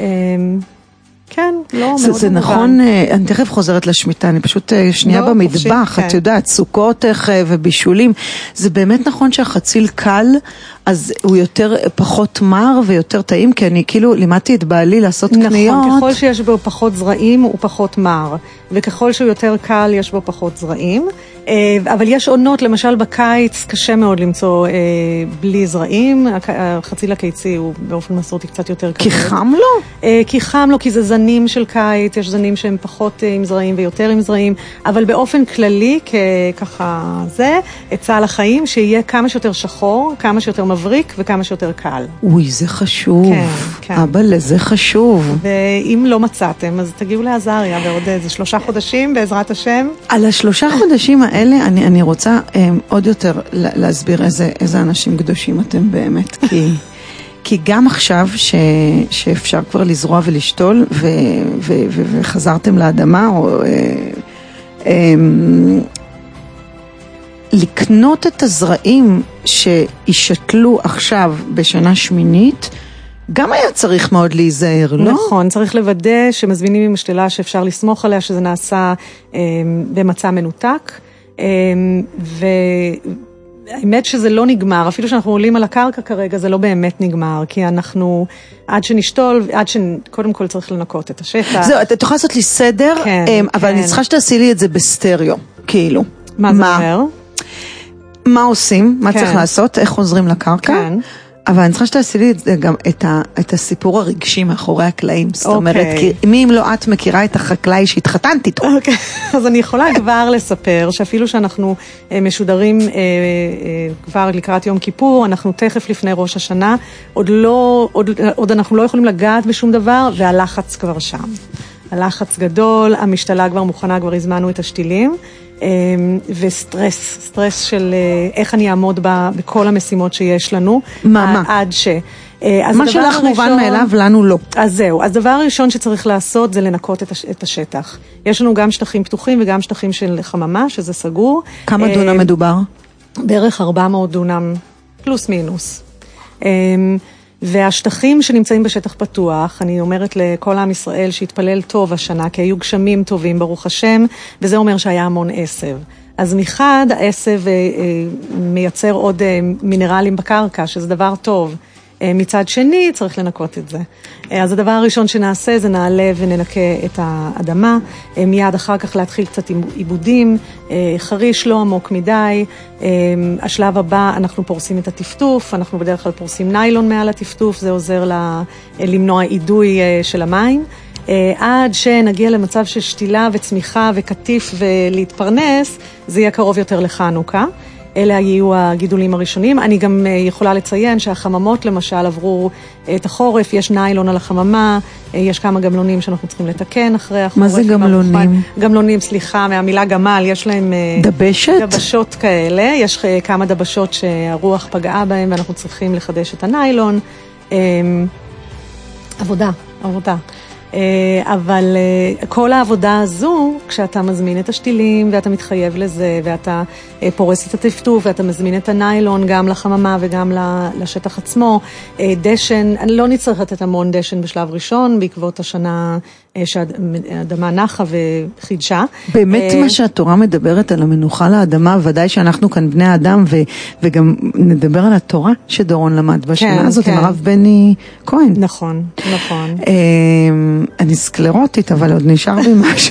כן, לא מאוד זה נכון, אני תכף חוזרת לשמיטה, אני פשוט שנייה במטבח, את יודעת, סוכות ובישולים, זה באמת נכון שהחציל קל, אז הוא פחות מר ויותר טעים, כי אני כאילו לימדתי את בעלי לעשות קניות. נכון, ככל שיש בו פחות זרעים הוא פחות מר, וככל שהוא יותר קל יש בו פחות זרעים, אבל יש עונות, למשל בקיץ קשה מאוד למצוא בלי זרעים, החציל הקיצי הוא באופן מסורתי קצת יותר קל. כי חם לו? כי חם לו, כי זה זנים של קיץ, יש זנים שהם פחות עם זרעים ויותר עם זרעים, אבל באופן כללי, ככה זה, עצה לחיים, שיהיה כמה שיותר שחור, כמה שיותר מבריק וכמה שיותר קל. אוי, זה חשוב. כן, כן. אבא, לזה חשוב. ואם לא מצאתם, אז תגיעו לעזריה ועוד איזה 3 חודשים בעזרת השם. על 3 חודשים האלה אני רוצה עוד יותר להסביר איזה אנשים קדושים אתם באמת, כי גם עכשיו שאפשר כבר לזרוע ולשתול וחזרתם לאדמה, או לקנות את הזרעים שישתלו עכשיו בשנה שמינית, גם היה צריך מאוד להיזהר, לא? נכון, צריך לוודא שמזמינים עם משתלה שאפשר לסמוך עליה, שזה נעשה במצע מנותק, והאמת שזה לא נגמר, אפילו שאנחנו עולים על הקרקע כרגע, זה לא באמת נגמר, כי אנחנו, עד שנשתול, קודם כל צריך לנקות את השטח. זהו, אתה תוכל לעשות לי סדר, אבל אני צריכה שתעשי לי את זה בסטריאו, כאילו. מה זה אומר? מה עושים, מה צריך לעשות, איך חוזרים לקרקע, אבל אני צריכה שתעשי לי גם את הסיפור הרגשי מאחורי הקלעים, זאת אומרת, מי אם לא את מכירה את החקלאי שהתחתנת איתו? אוקיי, אז אני יכולה כבר לספר שאפילו שאנחנו משודרים כבר לקראת יום כיפור, אנחנו תכף לפני ראש השנה, עוד אנחנו לא יכולים לגעת בשום דבר, והלחץ כבר שם. הלחץ גדול, המשתלה כבר מוכנה, כבר הזמנו את השתילים, וסטרס של איך אני אעמוד בכל המשימות שיש לנו. מה? עד ש... מה שלך מובן מאליו, לנו לא. אז זהו, אז דבר הראשון שצריך לעשות זה לנקות את השטח. יש לנו גם שטחים פתוחים וגם שטחים של חממה, שזה סגור. כמה דונם מדובר? בערך 400 דונם, פלוס מינוס. והשטחים שנמצאים בשטח פתוח, אני אומרת לכל עם ישראל שהתפלל טוב השנה, כי היו גשמים טובים ברוך השם, וזה אומר שהיה המון עשב. אז מחד, העשב מייצר עוד מינרלים בקרקע, שזה דבר טוב. מצד שני, צריך לנקות את זה. אז הדבר הראשון שנעשה זה נעלה וננקה את האדמה, מיד אחר כך להתחיל קצת עם עיבודים, חריש לא עמוק מדי, השלב הבא אנחנו פורסים את הטפטוף, אנחנו בדרך כלל פורסים ניילון מעל הטפטוף, זה עוזר למנוע עידוי של המים, עד שנגיע למצב של שתילה וצמיחה וקטיף ולהתפרנס, זה יהיה קרוב יותר לחנוכה. אלה היו הגידולים הראשונים. אני גם יכולה לציין שהחממות למשל עברו את החורף, יש ניילון על החממה, יש כמה גמלונים שאנחנו צריכים לתקן אחרי החורף. מה זה גמלונים? גמלונים, סליחה, מהמילה גמל, יש להם דבשת? דבשות כאלה, יש כמה דבשות שהרוח פגעה בהם ואנחנו צריכים לחדש את הניילון. עבודה. אבל כל העבודה הזו, כשאתה מזמין את השתילים ואתה מתחייב לזה, ואתה פורס את הטפטוף ואתה מזמין את הניילון גם לחממה וגם לשטח עצמו, דשן, אני לא נצטרך לתת המון דשן בשלב ראשון, בעקבות השנה שהאדמה נחה וחידשה. באמת מה שהתורה מדברת על המנוחה לאדמה, ודאי שאנחנו כאן בני האדם, וגם נדבר על התורה שדורון למד בשנה הזאת, עם הרב בני כהן. נכון. אני סקלרוטית, אבל עוד נשאר בי משהו.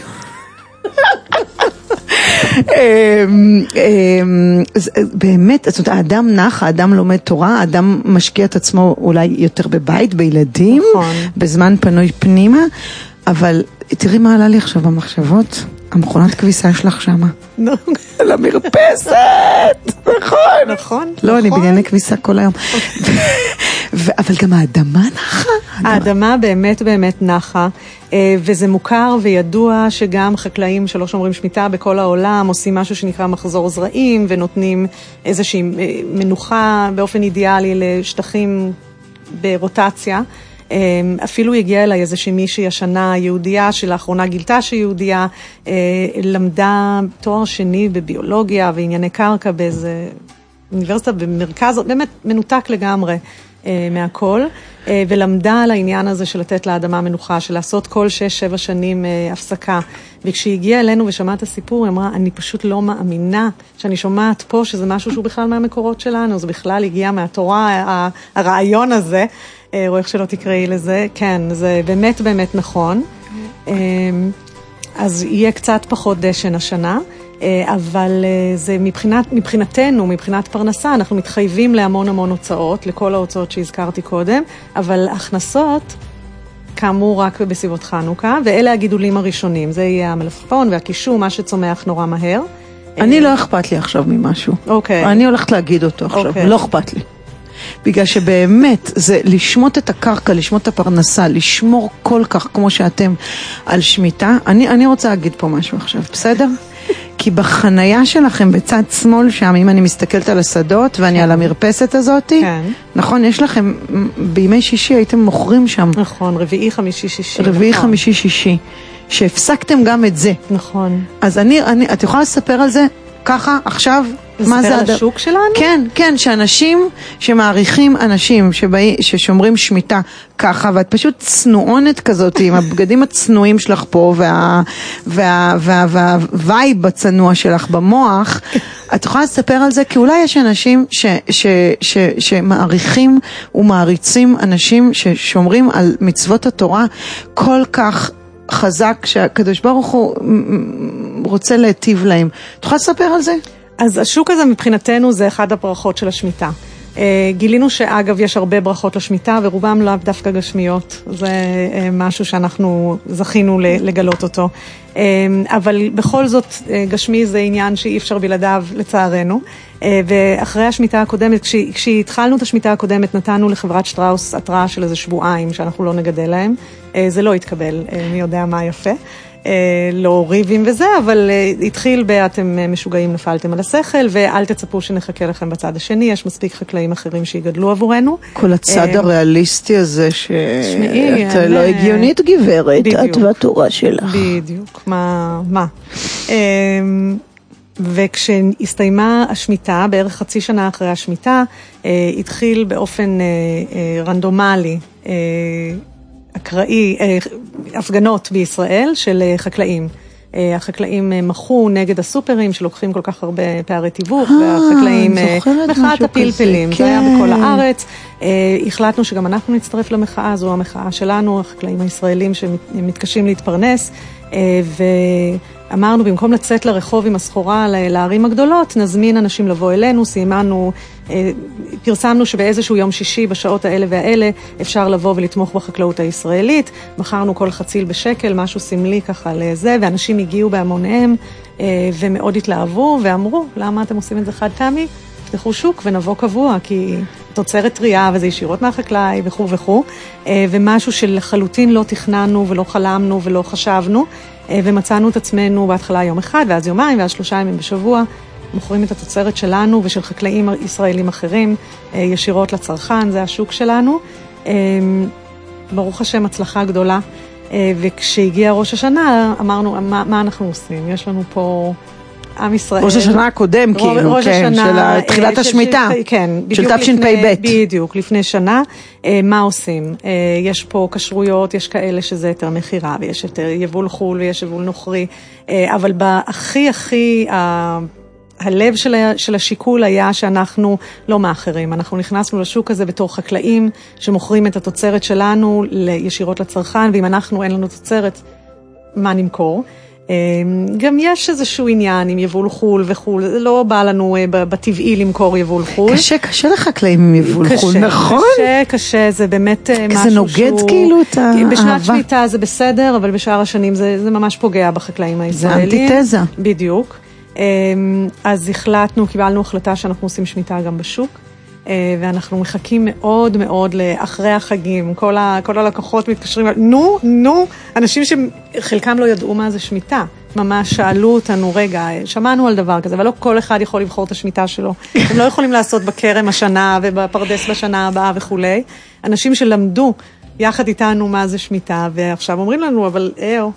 באמת, זאת אומרת, האדם נח, האדם לומד תורה, האדם משקיע את עצמו אולי יותר בבית, בילדים, בזמן פנוי פנימה, אבל תראי מה עלה לי עכשיו במחשבות, המכונת כביסה שלך שמה. למרפסת, נכון. לא, אני בענייני כביסה כל היום. אבל גם האדמה נחה. האדמה באמת נחה, וזה מוכר וידוע שגם חקלאים שלא שומרים שמיטה בכל העולם עושים משהו שנקרא מחזור זרעים, ונותנים איזושהי מנוחה באופן אידיאלי לשטחים ברוטציה. אפילו הגיעה אליי איזושהי מישהי השנה יהודייה, שלאחרונה גילתה שיהודייה, למדה תואר שני בביולוגיה וענייני קרקע באיזה אוניברסיטה במרכז, באמת מנותק לגמרי מהכל, ולמדה על העניין הזה של לתת לאדמה מנוחה, של לעשות כל 6-7 שנים הפסקה. וכשהיא הגיעה אלינו ושמעה את הסיפור, היא אמרה, אני פשוט לא מאמינה שאני שומעת פה שזה משהו שהוא בכלל מהמקורות שלנו, זה בכלל הגיע מהתורה, הרעיון הזה, או איך שלא תקראי לזה, כן, זה באמת נכון. אז יהיה קצת פחות דשן השנה, אבל זה מבחינתנו, מבחינת פרנסה, אנחנו מתחייבים להמון הוצאות, לכל ההוצאות שהזכרתי קודם, אבל הכנסות, כאמור, רק בסביבות חנוכה, ואלה הגידולים הראשונים, זה יהיה המלפפון והקישור, מה שצומח נורא מהר. אני לא אכפת לי עכשיו ממשהו. אוקיי. אני הולכת להגיד אותו עכשיו, לא אכפת לי. בגלל שבאמת זה לשמות את הקרקע, לשמות את הפרנסה, לשמור כל כך כמו שאתם על שמיטה. אני רוצה להגיד פה משהו עכשיו, בסדר? כי בחנייה שלכם בצד שמאל שם, אם אני מסתכלת על השדות ואני על המרפסת הזאת, נכון, יש לכם, בימי שישי הייתם מוכרים שם. נכון, רביעי, חמישי, שישי. רביעי, חמישי, שישי. שהפסקתם גם את זה. נכון. אז את יכולה לספר על זה ככה עכשיו? לספר על השוק שלנו? כן, שאנשים שמעריכים אנשים ששומרים שמיטה ככה, ואת פשוט צנועונת כזאת עם הבגדים הצנועים שלך פה והווייב הצנוע שלך במוח, את יכולה לספר על זה? כי אולי יש אנשים שמעריכים ומעריצים אנשים ששומרים על מצוות התורה כל כך חזק שהקדוש ברוך הוא רוצה להיטיב להם. תוכל לספר על זה? אז השוק הזה מבחינתנו זה אחד הברכות של השמיטה. גילינו שאגב יש הרבה ברכות לשמיטה ורובם לאו דווקא גשמיות. זה משהו שאנחנו זכינו לגלות אותו. אבל בכל זאת גשמי זה עניין שאי אפשר בלעדיו לצערנו. ואחרי השמיטה הקודמת, כשהתחלנו את השמיטה הקודמת נתנו לחברת שטראוס התראה של איזה שבועיים שאנחנו לא נגדל להם. זה לא התקבל, מי יודע מה יפה. לא ריבים וזה, אבל התחיל אתם משוגעים, נפלתם על השכל, ואל תצפו שנחכה לכם בצד השני, יש מספיק חקלאים אחרים שיגדלו עבורנו. כל הצד הריאליסטי הזה שאתה לא הגיונית גברת, את והתורה שלך. בדיוק, מה? וכשהסתיימה השמיטה, בערך חצי שנה אחרי השמיטה, התחיל באופן רנדומלי, אקראי, הפגנות בישראל של חקלאים. החקלאים מחו נגד הסופרים שלוקחים כל כך הרבה פערי תיווך, והחקלאים, מחאת הפלפלים, זה היה בכל הארץ. החלטנו שגם אנחנו נצטרף למחאה, זו המחאה שלנו, החקלאים הישראלים שמתקשים להתפרנס, ואמרנו במקום לצאת לרחוב עם הסחורה לערים הגדולות, נזמין אנשים לבוא אלינו, פרסמנו שבאיזשהו יום שישי בשעות האלה והאלה אפשר לבוא ולתמוך בחקלאות הישראלית, מכרנו כל חציל בשקל, משהו סמלי ככה לזה, ואנשים הגיעו בהמוניהם ומאוד התלהבו ואמרו, למה אתם עושים את זה חד פעמי? תפתחו שוק ונבוא קבוע, כי תוצרת טריה וזה ישירות מהחקלאי וכו' וכו', ומשהו שלחלוטין לא תכננו ולא חלמנו ולא חשבנו, ומצאנו את עצמנו בהתחלה יום אחד ואז יומיים ואז 3 ימים בשבוע, מוכרים את התוצרת שלנו ושל חקלאים ישראלים אחרים ישירות לצרכן, זה השוק שלנו. ברוך השם, הצלחה גדולה. וכשהגיע ראש השנה, אמרנו, מה אנחנו עושים? יש לנו פה עם ישראל. ראש השנה הקודם, כאילו, כן, של תחילת השמיטה. כן, של תשפ"ב. בדיוק, לפני שנה. מה עושים? יש פה כשרויות, יש כאלה שזה יותר מחירה, ויש יותר יבול חול ויש יבול נוכרי, אבל הכי הלב של השיקול היה שאנחנו לא מאחרים. אנחנו נכנסנו לשוק הזה בתור חקלאים שמוכרים את התוצרת שלנו ישירות לצרכן, ואם אנחנו אין לנו תוצרת, מה נמכור? גם יש איזשהו עניין עם יבול חול וחול, זה לא בא לנו בטבעי למכור יבול חול. קשה לחקלאים עם יבול חול, נכון? קשה, זה באמת משהו זה נוגד כאילו את האהבה. בשנת שמיטה זה בסדר, אבל בשאר השנים זה ממש פוגע בחקלאים הישראלים. זה אנטיתזה. בדיוק. אז קיבלנו החלטה שאנחנו עושים שמיטה גם בשוק, ואנחנו מחכים מאוד מאוד לאחרי החגים, כל הלקוחות מתקשרים, נו, אנשים שחלקם לא ידעו מה זה שמיטה, ממש שאלו אותנו, רגע, שמענו על דבר כזה, אבל לא כל אחד יכול לבחור את השמיטה שלו, הם לא יכולים לעשות בכרם השנה ובפרדס בשנה הבאה וכו'. אנשים שלמדו יחד איתנו מה זה שמיטה, ועכשיו אומרים לנו, אבל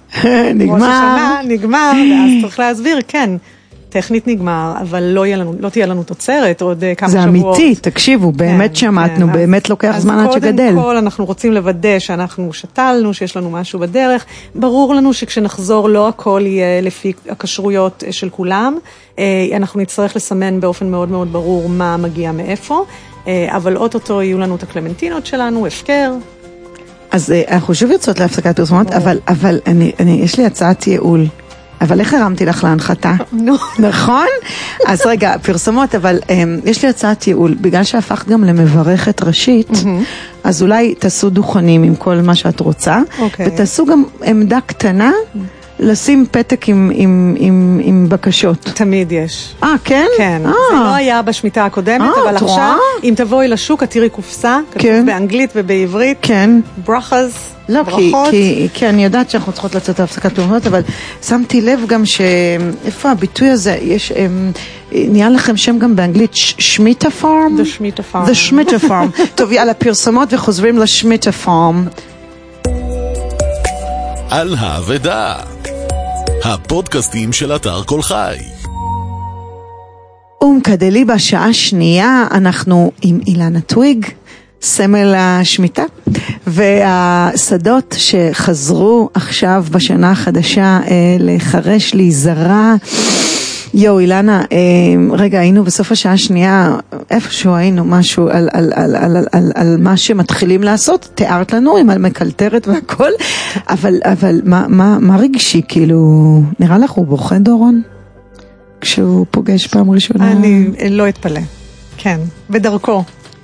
נגמר, ואז צריך להסביר, כן, טכנית נגמר, אבל לא תהיה לנו תוצרת עוד כמה שבועות. זה אמיתי, תקשיבו, באמת שמעתנו, באמת לוקח זמן עד שגדל. אז קודם כל אנחנו רוצים לוודא שאנחנו שתלנו, שיש לנו משהו בדרך. ברור לנו שכשנחזור לא הכל יהיה לפי הכשרויות של כולם, אנחנו נצטרך לסמן באופן מאוד מאוד ברור מה מגיע מאיפה, אבל אוטוטו יהיו לנו את הקלמנטינות שלנו, הפקר. אז אנחנו שוב יוצאות להפסקת פרסומות, אבל יש לי הצעת ייעול. אבל איך הרמתי לך להנחתה? נכון? אז רגע, פרסומות, אבל יש לי הצעת ייעול. בגלל שהפכת גם למברכת ראשית, אז אולי תעשו דוכנים עם כל מה שאת רוצה, ותעשו גם עמדה קטנה לשים פתק עם בקשות. תמיד יש. כן? כן. זה לא היה בשמיטה הקודמת, אבל עכשיו, אם תבואי לשוק, את תראי קופסה, כתוב באנגלית ובעברית. כן. ברכות. לא, כי אני יודעת שאנחנו צריכות לצאת להפסקת תאומות, אבל שמתי לב גם איפה הביטוי הזה, יש, נהיה לכם שם גם באנגלית, שמיטה פארם? The שמיטה פארם. The שמיטה פארם. טוב, יאללה, פרסומות וחוזרים לשמיטה פארם. על האבדה, הפודקאסטים של אתר כל חי. ומקדלי בשעה שנייה, אנחנו עם אילנה טוויג, סמל השמיטה, והשדות שחזרו עכשיו בשנה החדשה לחרש, להיזרע. אילנה, רגע, היינו בסוף השעה השנייה, איפשהו היינו משהו על מה שמתחילים לעשות, תיארת לנו עם המקלטרת והכל, אבל מה רגשי, כאילו, נראה לך הוא בוכה דורון? כשהוא פוגש פעם ראשונה? אני לא אתפלא, כן, בדרכו.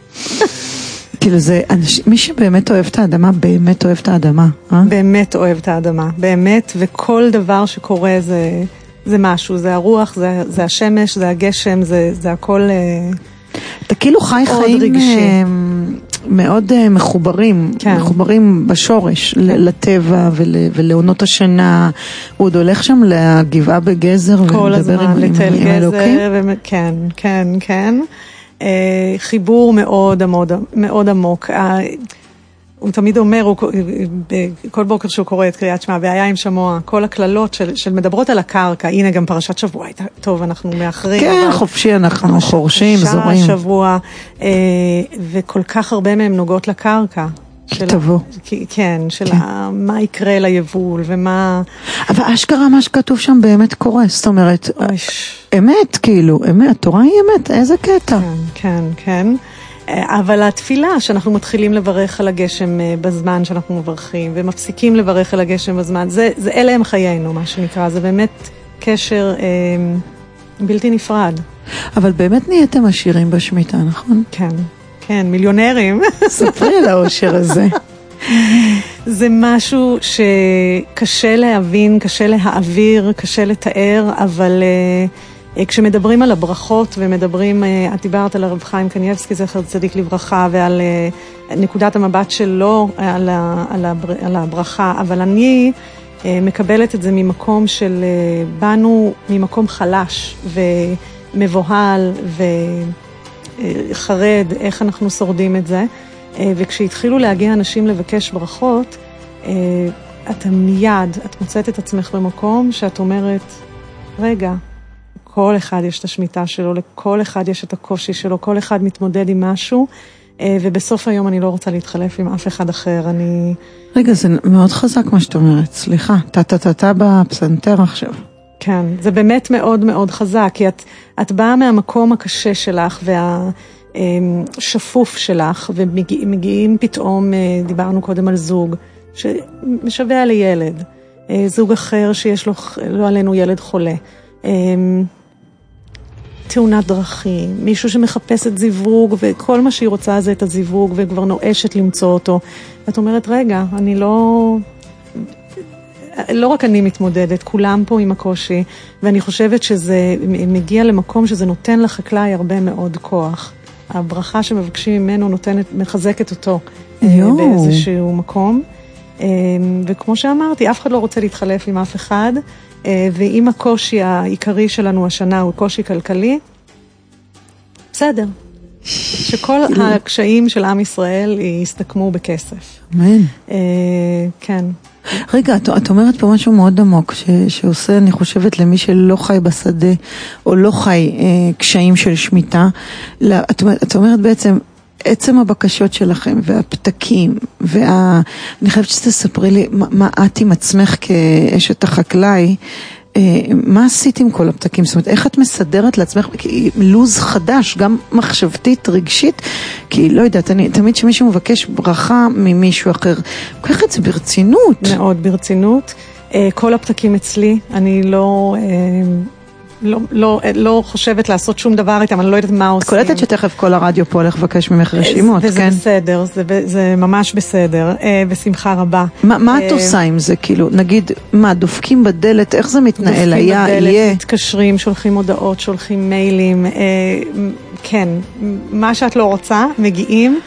כאילו זה, מי שבאמת אוהב את האדמה, באמת אוהב את האדמה. באמת אוהב את האדמה, באמת, וכל דבר שקורה זה משהו, זה הרוח, זה השמש, זה הגשם, זה הכל אתה כאילו חי חיים מאוד מחוברים, מחוברים בשורש, לטבע ולעונות השנה. הוא עוד הולך שם לגבעה בגזר כל הזמן, לתל גזר, כן, כן, כן. חיבור מאוד מאוד עמוק. הוא תמיד אומר, כל בוקר שהוא קורא את קריאת שמע, והיה עם שמוע, כל הקללות של מדברות על הקרקע, הנה גם פרשת שבוע, טוב, אנחנו מאחרים. כן, חופשי, אנחנו חורשים, זורים. שבוע, וכל כך הרבה מהם נוגעות לקרקע. תבוא. כן, של מה יקרה ליבול, ומה... אבל אשכרה מה שכתוב שם באמת קורה, זאת אומרת, אמת, כאילו, אמת, התורה היא אמת, איזה קטע. כן, כן. אבל התפילה שאנחנו מתחילים לברך על הגשם בזמן שאנחנו מברכים, ומפסיקים לברך על הגשם בזמן, אלה הם חיינו, מה שנקרא, זה באמת קשר בלתי נפרד. אבל באמת נהייתם עשירים בשמיטה, נכון? כן, כן, מיליונרים. ספרי על האושר הזה. זה משהו שקשה להבין, קשה להעביר, קשה לתאר, אבל כשמדברים על הברכות ומדברים, את דיברת על הרב חיים קניאבסקי, זכר צדיק לברכה, ועל נקודת המבט שלו על הברכה, אבל אני מקבלת את זה ממקום של באנו ממקום חלש ומבוהל וחרד, איך אנחנו שורדים את זה. וכשהתחילו להגיע אנשים לבקש ברכות, אתה מיד, את מוצאת את עצמך במקום שאת אומרת, רגע, כל אחד יש את השמיטה שלו, לכל אחד יש את הקושי שלו, כל אחד מתמודד עם משהו, ובסוף היום אני לא רוצה להתחלף עם אף אחד אחר. רגע, זה מאוד חזק מה שאת אומרת, סליחה, טה בפסנתר עכשיו. כן, זה באמת מאוד מאוד חזק, כי את באה מהמקום הקשה שלך והשפוף שלך, ומגיעים פתאום, דיברנו קודם על זוג, שמשווה לילד, זוג אחר שיש לו, לא עלינו, ילד חולה, תאונת דרכים, מישהו שמחפש את זיווג, וכל מה שהיא רוצה זה את הזיווג, וכבר נואשת למצוא אותו. ואת אומרת, רגע, אני לא רק אני מתמודדת, כולם פה עם הקושי, ואני חושבת שזה מגיע למקום שזה נותן לחקלאי הרבה מאוד כוח. הברכה שמבקשים ממנו מחזקת אותו באיזשהו מקום. וכמו שאמרתי, אף אחד לא רוצה להתחלף עם אף אחד, ואם הקושי העיקרי שלנו השנה הוא קושי כלכלי, בסדר. שכל הקשיים של עם ישראל יסתכמו בכסף. אמן. כן. רגע, את אומרת פה משהו מאוד עמוק, שעושה, אני חושבת, למי שלא חי בשדה, או לא חי קשיים של שמיטה, את אומרת בעצם, עצם הבקשות שלכם, והפתקים, אני חייבת שתספרי לי, מה את עם עצמך כאשת החקלאי, מה עשית עם כל הפתקים? זאת אומרת, איך את מסדרת לעצמך לוז חדש, גם מחשבתית, רגשית? כי לא יודעת, תמיד שמישהו מבקש ברכה ממישהו אחר, לוקח את זה ברצינות. מאוד ברצינות. כל הפתקים אצלי, אני לא לא חושבת לעשות שום דבר איתם, אני לא יודעת מה עושים. קולטת שתכף כל הרדיו פה הולך לבקש ממך רשימות, כן? וזה בסדר, זה ממש בסדר, בשמחה רבה. מה את עושה עם זה? כאילו, נגיד, מה, דופקים בדלת, איך זה מתנהל? דופקים בדלת, מתקשרים, שולחים הודעות, שולחים מיילים, כן, מה שאת לא רוצה, מגיעים,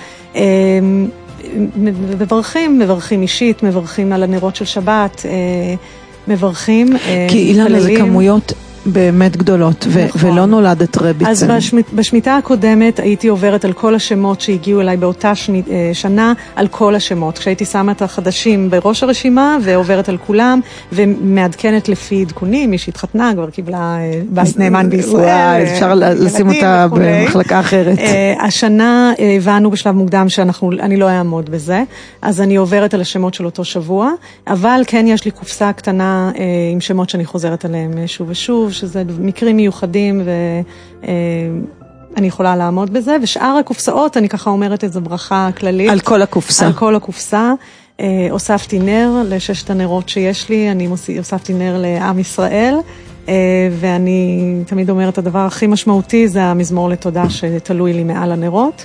מברכים אישית, מברכים על הנרות של שבת, מברכים. כי אילנה זה כמויות באמת גדולות, ולא נולדת רביצן. אז בשמיטה הקודמת הייתי עוברת על כל השמות שהגיעו אליי באותה שנה, על כל השמות. כשהייתי שמה את החדשים בראש הרשימה, ועוברת על כולם, ומעדכנת לפי עדכונים, מי שהתחתנה כבר קיבלה בס נאמן בישראל. אפשר לשים אותה במחלקה אחרת. השנה הבנו בשלב מוקדם שאני לא אעמוד בזה, אז אני עוברת על השמות של אותו שבוע, אבל כן יש לי קופסה קטנה עם שמות שאני חוזרת עליהם שוב ושוב, שזה מקרים מיוחדים ואני יכולה לעמוד בזה, ושאר הקופסאות אני ככה אומרת איזו ברכה כללית. על כל הקופסה. על כל הקופסה. הוספתי נר לששת הנרות שיש לי, אני הוספתי נר לעם ישראל, ואני תמיד אומרת הדבר הכי משמעותי זה המזמור לתודה שתלוי לי מעל הנרות.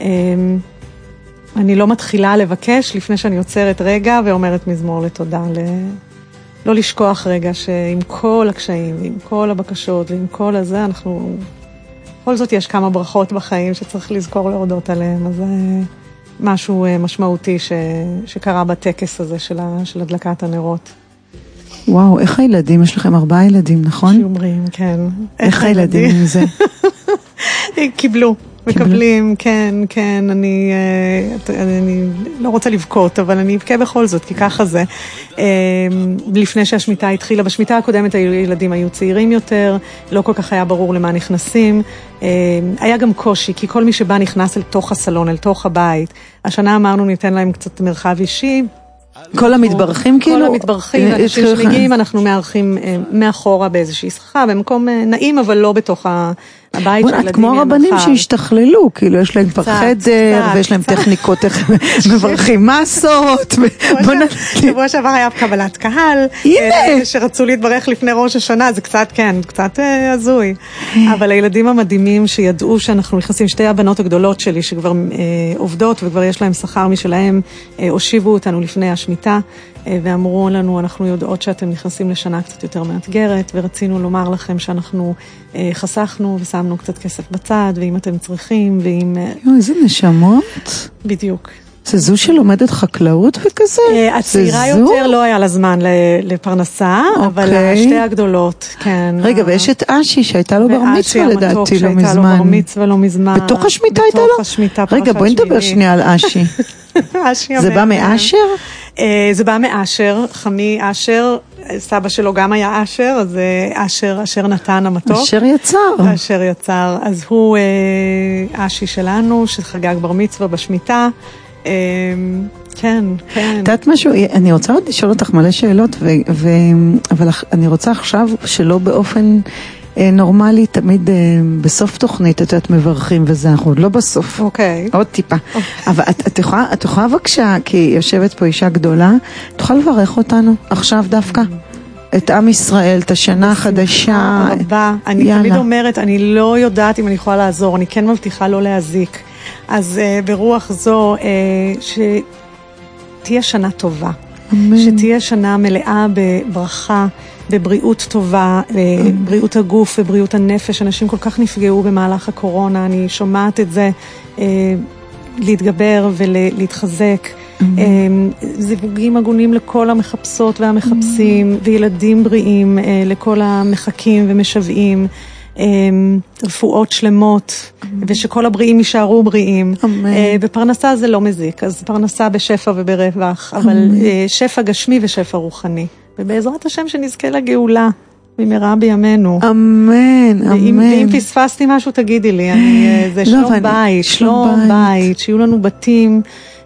אני לא מתחילה לבקש לפני שאני יוצרת רגע ואומרת מזמור לתודה לא לשכוח רגע שעם כל הקשיים, ועם כל הבקשות, ועם כל הזה, בכל זאת יש כמה ברכות בחיים שצריך לזכור להודות עליהם, אז זה משהו משמעותי שקרה בטקס הזה של הדלקת הנרות. וואו, איך הילדים? יש לכם 4 ילדים, נכון? שיומרים, כן. איך הילדים עם זה? קיבלו. מקבלים, כן, אני לא רוצה לבכות, אבל אני אבכה בכל זאת, כי ככה זה. לפני שהשמיטה התחילה, בשמיטה הקודמת הילדים היו צעירים יותר, לא כל כך היה ברור למה נכנסים. היה גם קושי, כי כל מי שבא נכנס אל תוך הסלון, אל תוך הבית. השנה אמרנו ניתן להם קצת מרחב אישי. כל המתברכים כאילו? כל המתברכים, אנשים שמגיעים, אנחנו מארחים מאחורה באיזושהי שכה, במקום נעים, אבל לא בתוך הבית של ילדים. כמו רבנים שהשתכללו, כאילו יש להם כבר חדר, ויש להם טכניקות איך מברכים מסות. שבוע שעבר היה קבלת קהל, שרצו להתברך לפני ראש השנה, זה קצת, כן, קצת הזוי. אבל הילדים המדהימים שידעו שאנחנו נכנסים, 2 הבנות הגדולות שלי, שכבר עובדות וכבר יש להם שכר משלהם, הושיבו אותנו לפני השמיטה, ואמרו לנו, אנחנו יודעות שאתם נכנסים לשנה קצת יותר מאתגרת, ורצינו לומר לכם שאנחנו חסכנו ושמנו קצת כסף בצד, ואם אתם צריכים, ואם... איזה נשמות. בדיוק. זה זו שלומדת חקלאות וכזה? הצעירה יותר לא היה לה זמן לפרנסה, אבל 2 הגדולות, כן. רגע, ויש את אשי שהייתה לו בר מצווה לדעתי לא מזמן. שהייתה לו בר מצווה לא מזמן. בתוך השמיטה הייתה לו? בתוך השמיטה פרשת שמיני. רגע, בואי נדבר שנייה על אשי. זה בא מאשר? זה בא מאשר, חמי אשר, סבא שלו גם היה אשר, אז אשר נתן המתוק. אשר יצר. אשר יצר. אז הוא אשי שלנו, שחגג בר מצווה בשמיטה. כן. יודעת משהו, אני רוצה עוד לשאול אותך מלא שאלות, אבל אני רוצה עכשיו שלא באופן נורמלי, תמיד בסוף תוכנית את מברכים וזה, אנחנו עוד לא בסוף. אוקיי. עוד טיפה. אבל את יכולה בבקשה, כי יושבת פה אישה גדולה, תוכל לברך אותנו עכשיו דווקא? את עם ישראל, את השנה החדשה. רבה. אני תמיד אומרת, אני לא יודעת אם אני יכולה לעזור, אני כן מבטיחה לא להזיק. אז ברוח זו, שתהיה שנה טובה. אמן. שתהיה שנה מלאה בברכה, בבריאות טובה, בריאות הגוף ובריאות הנפש. אנשים כל כך נפגעו במהלך הקורונה, אני שומעת את זה להתגבר ולהתחזק. זיווגים הגונים לכל המחפשות והמחפשים, וילדים בריאים לכל המחכים ומשוועים. רפואות שלמות, ושכל הבריאים יישארו בריאים. בפרנסה זה לא מזיק, אז פרנסה בשפע וברווח, אבל שפע גשמי ושפע רוחני. ובעזרת השם שנזכה לגאולה, במהרה בימינו. אמן, אמן. ואם פספסתי משהו תגידי לי, זה שלום בית, שלום בית, שיהיו לנו בתים,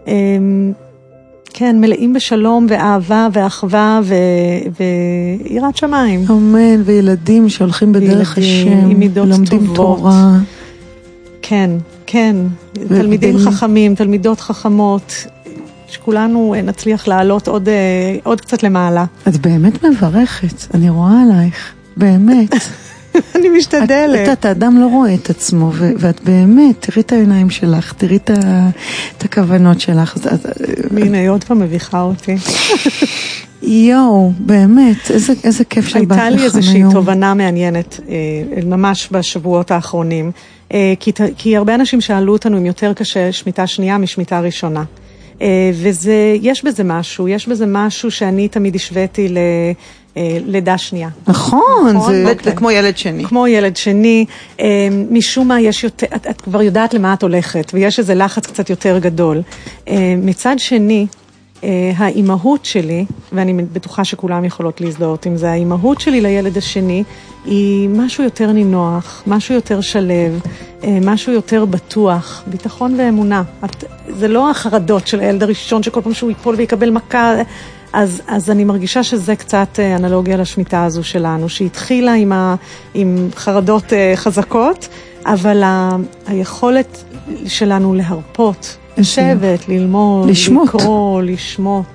כן, מלאים בשלום ואהבה ואחווה ויראת שמיים. אמן, וילדים שהולכים בדרך השם, עם מידות לומדים טובות. תורה. כן, כן. תלמידים חכמים, תלמידות חכמות, שכולנו נצליח לעלות עוד קצת למעלה. את באמת מברכת, אני רואה עלייך, באמת. אני משתדלת. אתה אדם לא רואה את עצמו, ואת באמת, תראי את העיניים שלך, תראי את הכוונות שלך. הנה, עוד פעם מביכה אותי. יואו, באמת, איזה כיף שבאת לכאן היום. הייתה לי איזושהי תובנה מעניינת, ממש בשבועות האחרונים, כי הרבה אנשים שאלו אותנו אם יותר קשה שמיטה שנייה משמיטה ראשונה. ויש בזה משהו שאני תמיד השוויתי לידה שנייה. נכון, זה כמו ילד שני. כמו ילד שני, משום מה יש יותר, את כבר יודעת למה את הולכת, ויש איזה לחץ קצת יותר גדול. מצד שני, האימהות שלי, ואני בטוחה שכולם יכולות להזדהות עם זה, האימהות שלי לילד השני, היא משהו יותר נינוח, משהו יותר שלב, משהו יותר בטוח, ביטחון ואמונה. זה לא החרדות של הילד הראשון שכל פעם שהוא ייפול ויקבל מכה, אז אני מרגישה שזה קצת אנלוגיה לשמיטה הזו שלנו, שהתחילה עם חרדות חזקות, אבל היכולת שלנו להרפות, לשבת, ללמוד, לקרוא, לשמות,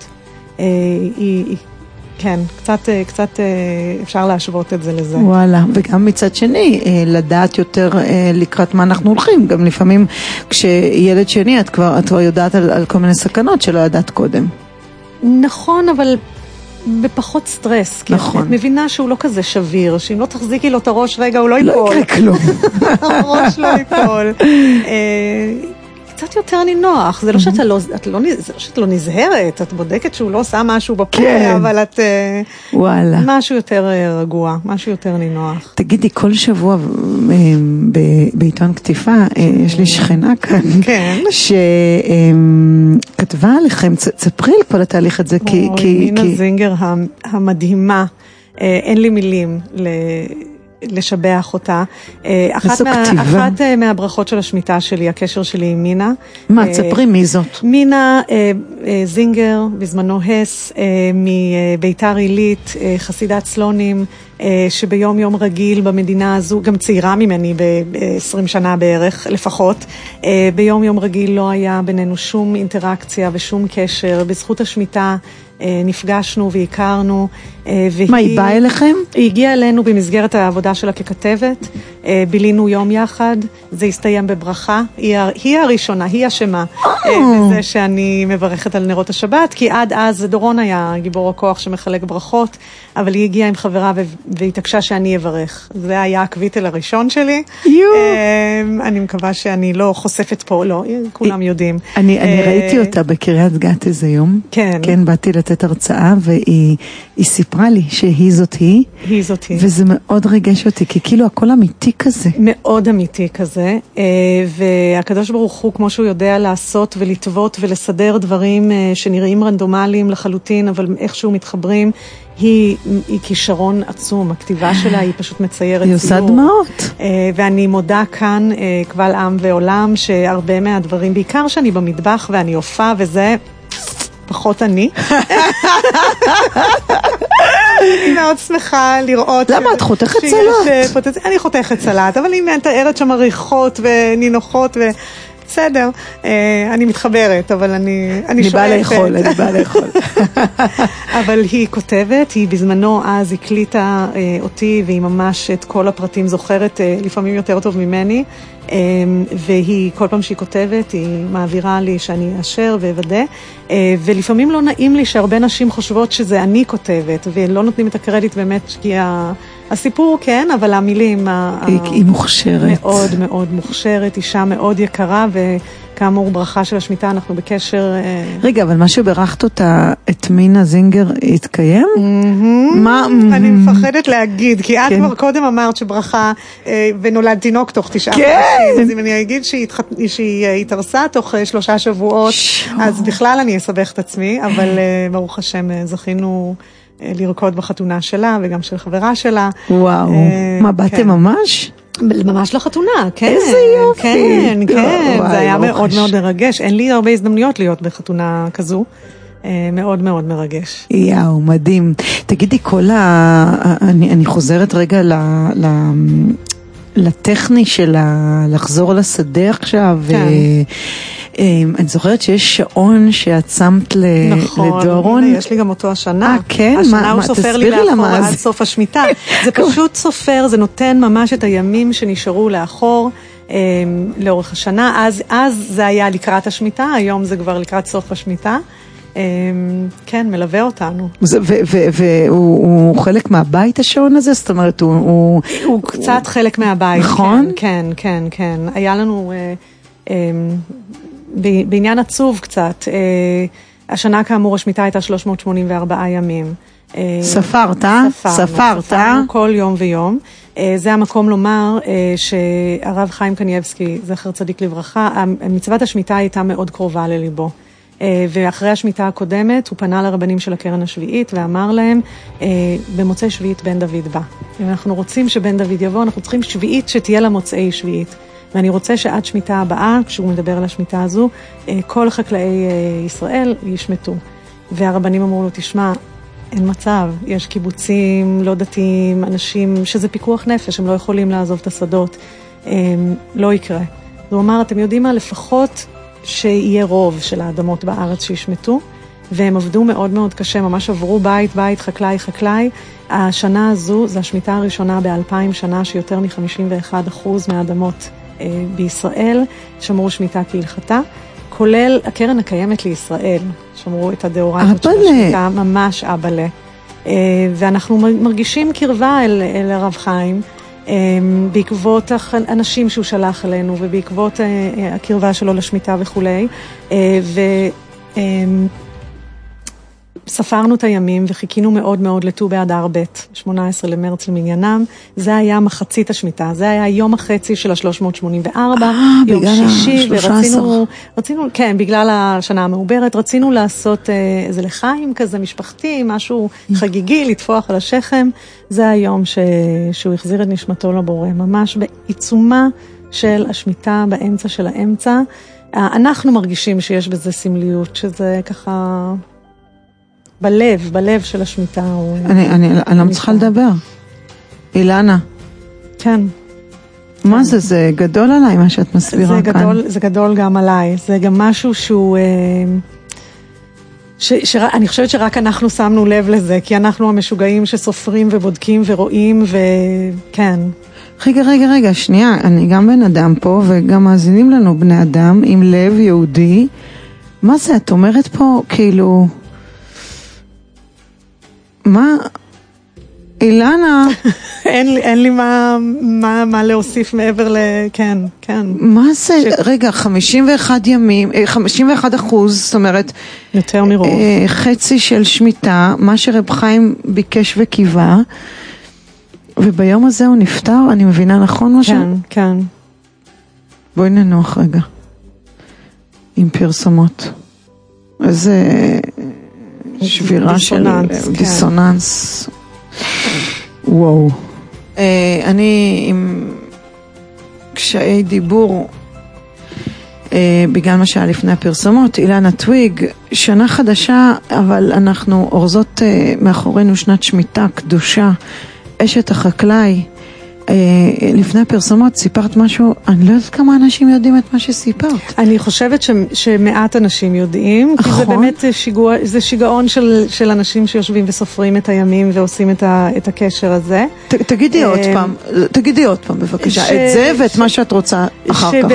כן, קצת אפשר להשוות את זה לזה. וואלה, וגם מצד שני, לדעת יותר לקראת מה אנחנו הולכים. גם לפעמים כשילד שני, את כבר יודעת על כל מיני סכנות שלא ידעת קודם. נכון, אבל בפחות סטרס. נכון. את מבינה שהוא לא כזה שביר, שאם לא תחזיקי לו את הראש רגע, הוא לא ייפול. לא יקרה כלום. הראש לא ייפול. קצת יותר נינוח, זה לא שאת לא נזהרת, את בודקת שהוא לא עושה משהו בפה, אבל את משהו יותר רגוע, משהו יותר נינוח. תגידי, כל שבוע בעיתון כתיפה, יש לי שכנה כאן, שכתבה עליכם, תספרי על כל התהליך הזה, כי... מינה זינגר המדהימה, אין לי מילים לשבח אותה. אחת מהברכות של השמיטה שלי, הקשר שלי עם מינה. מה, תספרי מי זאת? מינה זינגר, בזמנו הס, מביתר עילית, חסידת סלונים, שביום יום רגיל במדינה הזו, גם צעירה ממני ב-20 שנה בערך, לפחות, ביום יום רגיל לא היה בינינו שום אינטראקציה ושום קשר. בזכות השמיטה נפגשנו והכרנו. מה, היא באה אליכם? היא הגיעה אלינו במסגרת העבודה שלה ככתבת, בילינו יום יחד, זה הסתיים בברכה, היא הראשונה, היא השמה, בזה שאני מברכת על נרות השבת, כי עד אז דורון היה גיבור הכוח שמחלק ברכות, אבל היא הגיעה עם חברה והתעקשה שאני אברך. זה היה הקוויטל הראשון שלי. אני מקווה שאני לא חושפת פה, לא, כולם יודעים. אני ראיתי אותה בקריית גת איזה יום. כן. כן, באתי לתת הרצאה, והיא סיפרה לי שהיא זאת היא. היא זאת היא. וזה מאוד ריגש אותי, כי כאילו הכל אמיתי כזה. מאוד אמיתי כזה, והקדוש ברוך הוא, כמו שהוא יודע לעשות ולטוות ולסדר דברים שנראים רנדומליים לחלוטין, אבל איכשהו מתחברים, היא כישרון עצום, הכתיבה שלה היא פשוט מציירת ציור. היא עושה דמעות. ואני מודה כאן, קבל עם ועולם, שהרבה מהדברים, בעיקר שאני במטבח ואני הופעה וזה פחות אני. אני מאוד שמחה לראות... למה את חותכת סלט? אני חותכת סלט, אבל היא מתארת שם עריכות ונינוחות בסדר, אני מתחברת, אבל אני באה לאכול, אני באה לאכול. אבל היא כותבת, היא בזמנו אז הקליטה אותי, והיא ממש את כל הפרטים זוכרת, לפעמים יותר טוב ממני, והיא, כל פעם שהיא כותבת, היא מעבירה לי שאני אאשר ואבדה, ולפעמים לא נעים לי שהרבה נשים חושבות שזה אני כותבת, ולא נותנים את הקרדיט באמת, כי הסיפור כן, אבל המילים... היא מוכשרת. מאוד מאוד מוכשרת, אישה מאוד יקרה, וכאמור ברכה של השמיטה, אנחנו בקשר... רגע, אבל מה שברכת אותה, את מינה זינגר, התקיים? מה? אני מפחדת להגיד, כי את כבר קודם אמרת שברכה ונולד תינוק תוך 9 חודשים, אז אם אני אגיד שהיא התארסה תוך 3 שבועות, אז בכלל אני אסבך את עצמי, אבל ברוך השם זכינו... לרקוד בחתונה שלה וגם של חברה שלה. וואו, מה באתם ממש? ממש לחתונה, כן. איזה יופי. כן, כן, זה היה מאוד מאוד מרגש. אין לי הרבה הזדמנויות להיות בחתונה כזו. מאוד מאוד מרגש. יאו, מדהים. תגידי, אני חוזרת רגע לטכני של לחזור לשדה עכשיו. אני זוכרת שיש שעון שעצמת לדורון. נכון, יש לי גם אותו השנה. כן? השנה הוא סופר לי לאחור עד סוף השמיטה. זה פשוט סופר, זה נותן ממש את הימים שנשארו לאחור לאורך השנה. אז זה היה לקראת השמיטה, היום זה כבר לקראת סוף השמיטה. כן, מלווה אותנו. והוא חלק מהבית השעון הזה? זאת אומרת, הוא קצת חלק מהבית. נכון? כן. היה לנו בעניין עצוב קצת. השנה כאמור השמיטה הייתה 384 ימים. ספרת? ספרנו כל יום ויום. זה המקום לומר שהרב חיים קניבסקי, זכר צדיק לברכה, מצוות השמיטה הייתה מאוד קרובה לליבו. ואחרי השמיטה הקודמת הוא פנה לרבנים של הקרן השביעית ואמר להם, במוצאי שביעית בן דוד בא. אם אנחנו רוצים שבן דוד יבוא, אנחנו צריכים שביעית שתהיה לה מוצאי שביעית. ואני רוצה שעד שמיטה הבאה, כשהוא מדבר על השמיטה הזו, כל חקלאי ישראל ישמטו. והרבנים אמרו לו, תשמע, אין מצב, יש קיבוצים לא דתיים, אנשים שזה פיקוח נפש, הם לא יכולים לעזוב את השדות, לא יקרה. הוא אמר, אתם יודעים מה, לפחות שיהיה רוב של האדמות בארץ שישמטו, והם עבדו מאוד מאוד קשה, ממש עברו בית, חקלאי. השנה הזו, זו השמיטה הראשונה ב-2000 שנה, שיותר מ-51% מהאדמות בישראל שמרו שמיטה כהלכתה, כולל הקרן הקיימת לישראל, שמרו את הדאורייתות של השמיטה, ממש אבאלה. ואנחנו מרגישים קרבה אל הרב חיים, בעקבות אנשים שהוא שלח אלינו, ובעקבות הקרבה שלו לשמיטה וכולי, ספרנו את הימים וחיכינו מאוד מאוד לט"ו באדר ב' 18 למרץ למניינם. זה היה מחצית השמיטה, זה היה יום החצי של ה-384, יום שישי, ורצינו, כן, בגלל השנה המעוברת, רצינו לעשות איזה לחיים כזה משפחתי, משהו חגיגי, לטפוח על השכם. זה היום שהוא החזיר את נשמתו לבורא, ממש בעיצומה של השמיטה, באמצע של האמצע. אנחנו מרגישים שיש בזה סמליות, שזה ככה בלב של השמיטה. אני לא מצליחה לדבר. אילנה. כן. מה זה? זה גדול עליי מה שאת מסבירה כאן. זה גדול גם עליי. זה גם משהו שהוא אני חושבת שרק אנחנו שמנו לב לזה, כי אנחנו המשוגעים שסופרים ובודקים ורואים, וכן. רגע, שנייה, אני גם בן אדם פה, וגם מאזינים לנו בני אדם עם לב יהודי. מה זה? את אומרת פה, כאילו, מה? אילנה? אין לי מה להוסיף מעבר כן. מה זה? רגע, 51 ימים, 51%, זאת אומרת, יותר מרוב. חצי של שמיטה, מה שרב חיים ביקש וקיווה, וביום הזה הוא נפטר, אני מבינה נכון מה כן. בואי ננוח רגע. עם פרסומות. איזה שבירה של דיסוננס. וואו. אני עם קשיי דיבור בגלל מה שהיה לפני הפרסומות. אילנה טוויג, שנה חדשה, אבל אנחנו אורזות מאחורינו שנת שמיטה קדושה, אשת החקלאי. לפני הפרסומות סיפרת משהו, אני לא יודעת כמה אנשים יודעים את מה שסיפרת. אני חושבת שמעט אנשים יודעים, כי זה באמת זה שיגעון של אנשים שיושבים וסופרים את הימים ועושים את הקשר הזה. תגידי עוד פעם בבקשה, את זה ואת מה שאת רוצה אחר כך.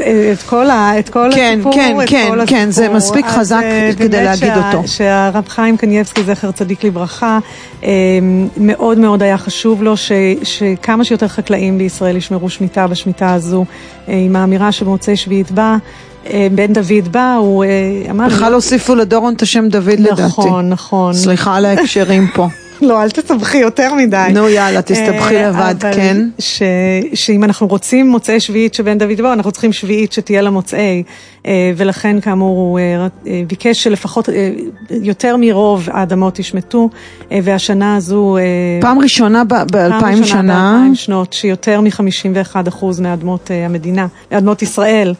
את כל הסיפור. כן, זה מספיק חזק כדי להגיד אותו. שהרב חיים קניבסקי, זכר צדיק לברכה, מאוד מאוד היה חשוב לו שכמה שיותר חקלאים בישראל ישמרו שמיטה בשמיטה הזו, עם האמירה שמוצאי שביעית בא, בן דוד בא, הוא אמר... בכלל הוסיפו לדורון את השם דוד לדעתי. נכון. סליחה על ההקשרים פה. לא, אל תסבכי יותר מדי. נו, יאללה, תסתבכי לבד, כן. שאם אנחנו רוצים מוצאי שביעית שבן דוד בא, אנחנו צריכים שביעית שתהיה לה מוצאי, ולכן כאמור הוא ביקש שלפחות יותר מרוב האדמות ישמטו, והשנה הזו... פעם ראשונה ב-2000 שנה. ב-2000 שנות, שיותר מ-51% מאדמות המדינה, מאדמות ישראל,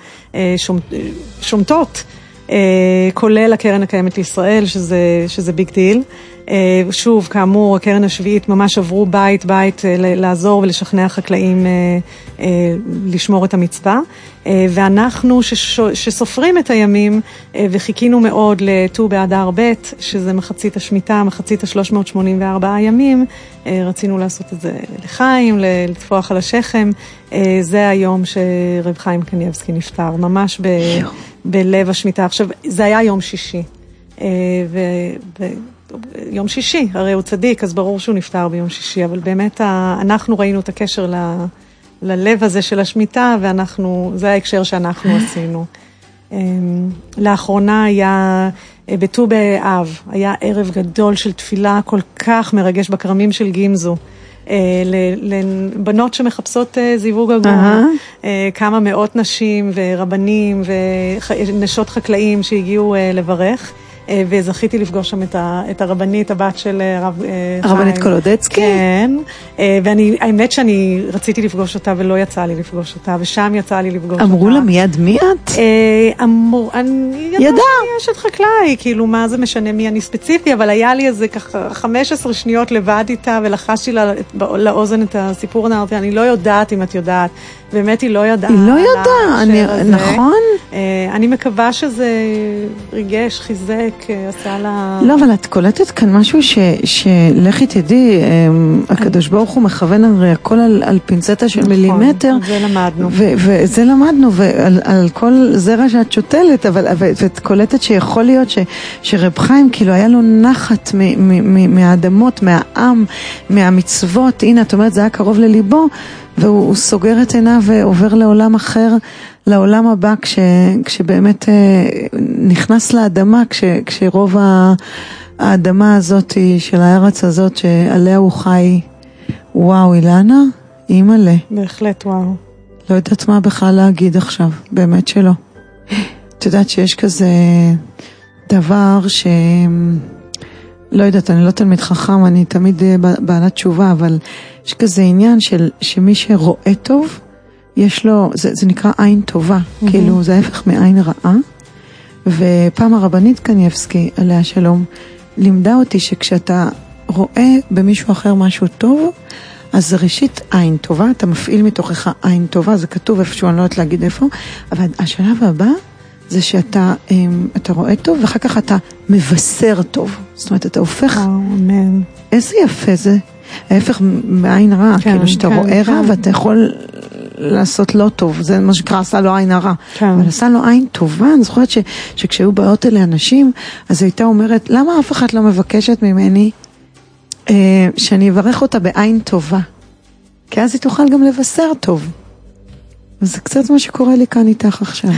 שומטות, כולל הקרן הקיימת לישראל, שזה ביג דיל. שוב, כאמור, הקרן השביעית ממש עברו בית לעזור ולשכנע חקלאים לשמור את המצווה. ואנחנו שסופרים את הימים וחיכינו מאוד לט"ו באדר ב', שזה מחצית השמיטה, מחצית 384 ימים, רצינו לעשות את זה לחיים, לטפוח על השכם. זה היום שרב חיים קניבסקי נפטר, ממש בלב השמיטה. עכשיו, זה היה יום שישי. יום שישי, הרי הוא צדיק, אז ברור שהוא נפטר ביום שישי, אבל באמת אנחנו ראינו את הקשר ללב הזה של השמיטה, זה ההקשר שאנחנו עשינו. לאחרונה היה, בט"ו באב, היה ערב גדול של תפילה כל כך מרגש בכרמים של גימזו, לבנות שמחפשות זיווג הגון, כמה מאות נשים ורבנים ונשות חקלאים שהגיעו לברך, וזכיתי לפגוש שם את הרבנית, הבת של הרבנית קולודצקי. כן, והאמת שאני רציתי לפגוש אותה ולא יצא לי לפגוש אותה, ושם יצא לי לפגוש אותה. אמרו לה מיד מי את? אני ידעה שאני אשת חקלאי, כאילו מה זה משנה מי אני ספציפי, אבל היה לי איזה ככה 15 שניות לבד איתה, ולחשתי לאוזן את הסיפור, אני לא יודעת אם את יודעת, באמת היא לא ידעה. היא לא יודעה, נכון? אני מקווה שזה ריגש, חיזק, עשה לה... לא, אבל את קולטת כאן משהו שלכי תדעי, הקדוש ברוך הוא מכוון הרי הכל על פינצטה של מילימטר. זה למדנו. וזה למדנו, ועל כל זרע שאת שותלת, ואת קולטת שיכול להיות שרב חיים, כאילו היה לו נחת מהאדמות, מהעם, מהמצוות, הנה את אומרת, זה היה קרוב לליבו, והוא סוגר את עיניו ועובר לעולם אחר, לעולם הבא, כשבאמת נכנס לאדמה, כשרוב האדמה הזאת של הארץ הזאת שעליה הוא חי, וואו, אילנה, אימא'לה. בהחלט, וואו. לא יודעת מה בכלל להגיד עכשיו, באמת שלא. את יודעת שיש כזה דבר לא יודעת, אני לא תלמיד חכם, אני תמיד בעלת תשובה, אבל יש כזה עניין שמי שרואה טוב, יש לו, זה נקרא עין טובה, כאילו זה ההפך מעין רעה. ופעם הרבנית קניבסקי, עליה שלום, לימדה אותי שכשאתה רואה במישהו אחר משהו טוב, אז זה ראשית עין טובה, אתה מפעיל מתוכך עין טובה, זה כתוב איפשהו, אני לא יודעת להגיד איפה, אבל השלב הבא, זה שאתה רואה טוב, ואחר כך אתה מבשר טוב. זאת אומרת, אתה הופך... אמן. איזה יפה זה. ההפך מעין רע, כאילו שאתה רואה רע, ואתה יכול לעשות לא טוב. זה מה שקרא, עשה לו עין הרע. אבל עשה לו עין טובה. אני זוכרת שכשהיו באות אלה אנשים, אז הייתה אומרת, למה אף אחד לא מבקשת ממני שאני אברך אותה בעין טובה? כי אז היא תוכל גם לבשר טוב. וזה קצת מה שקורה לי כאן איתך עכשיו.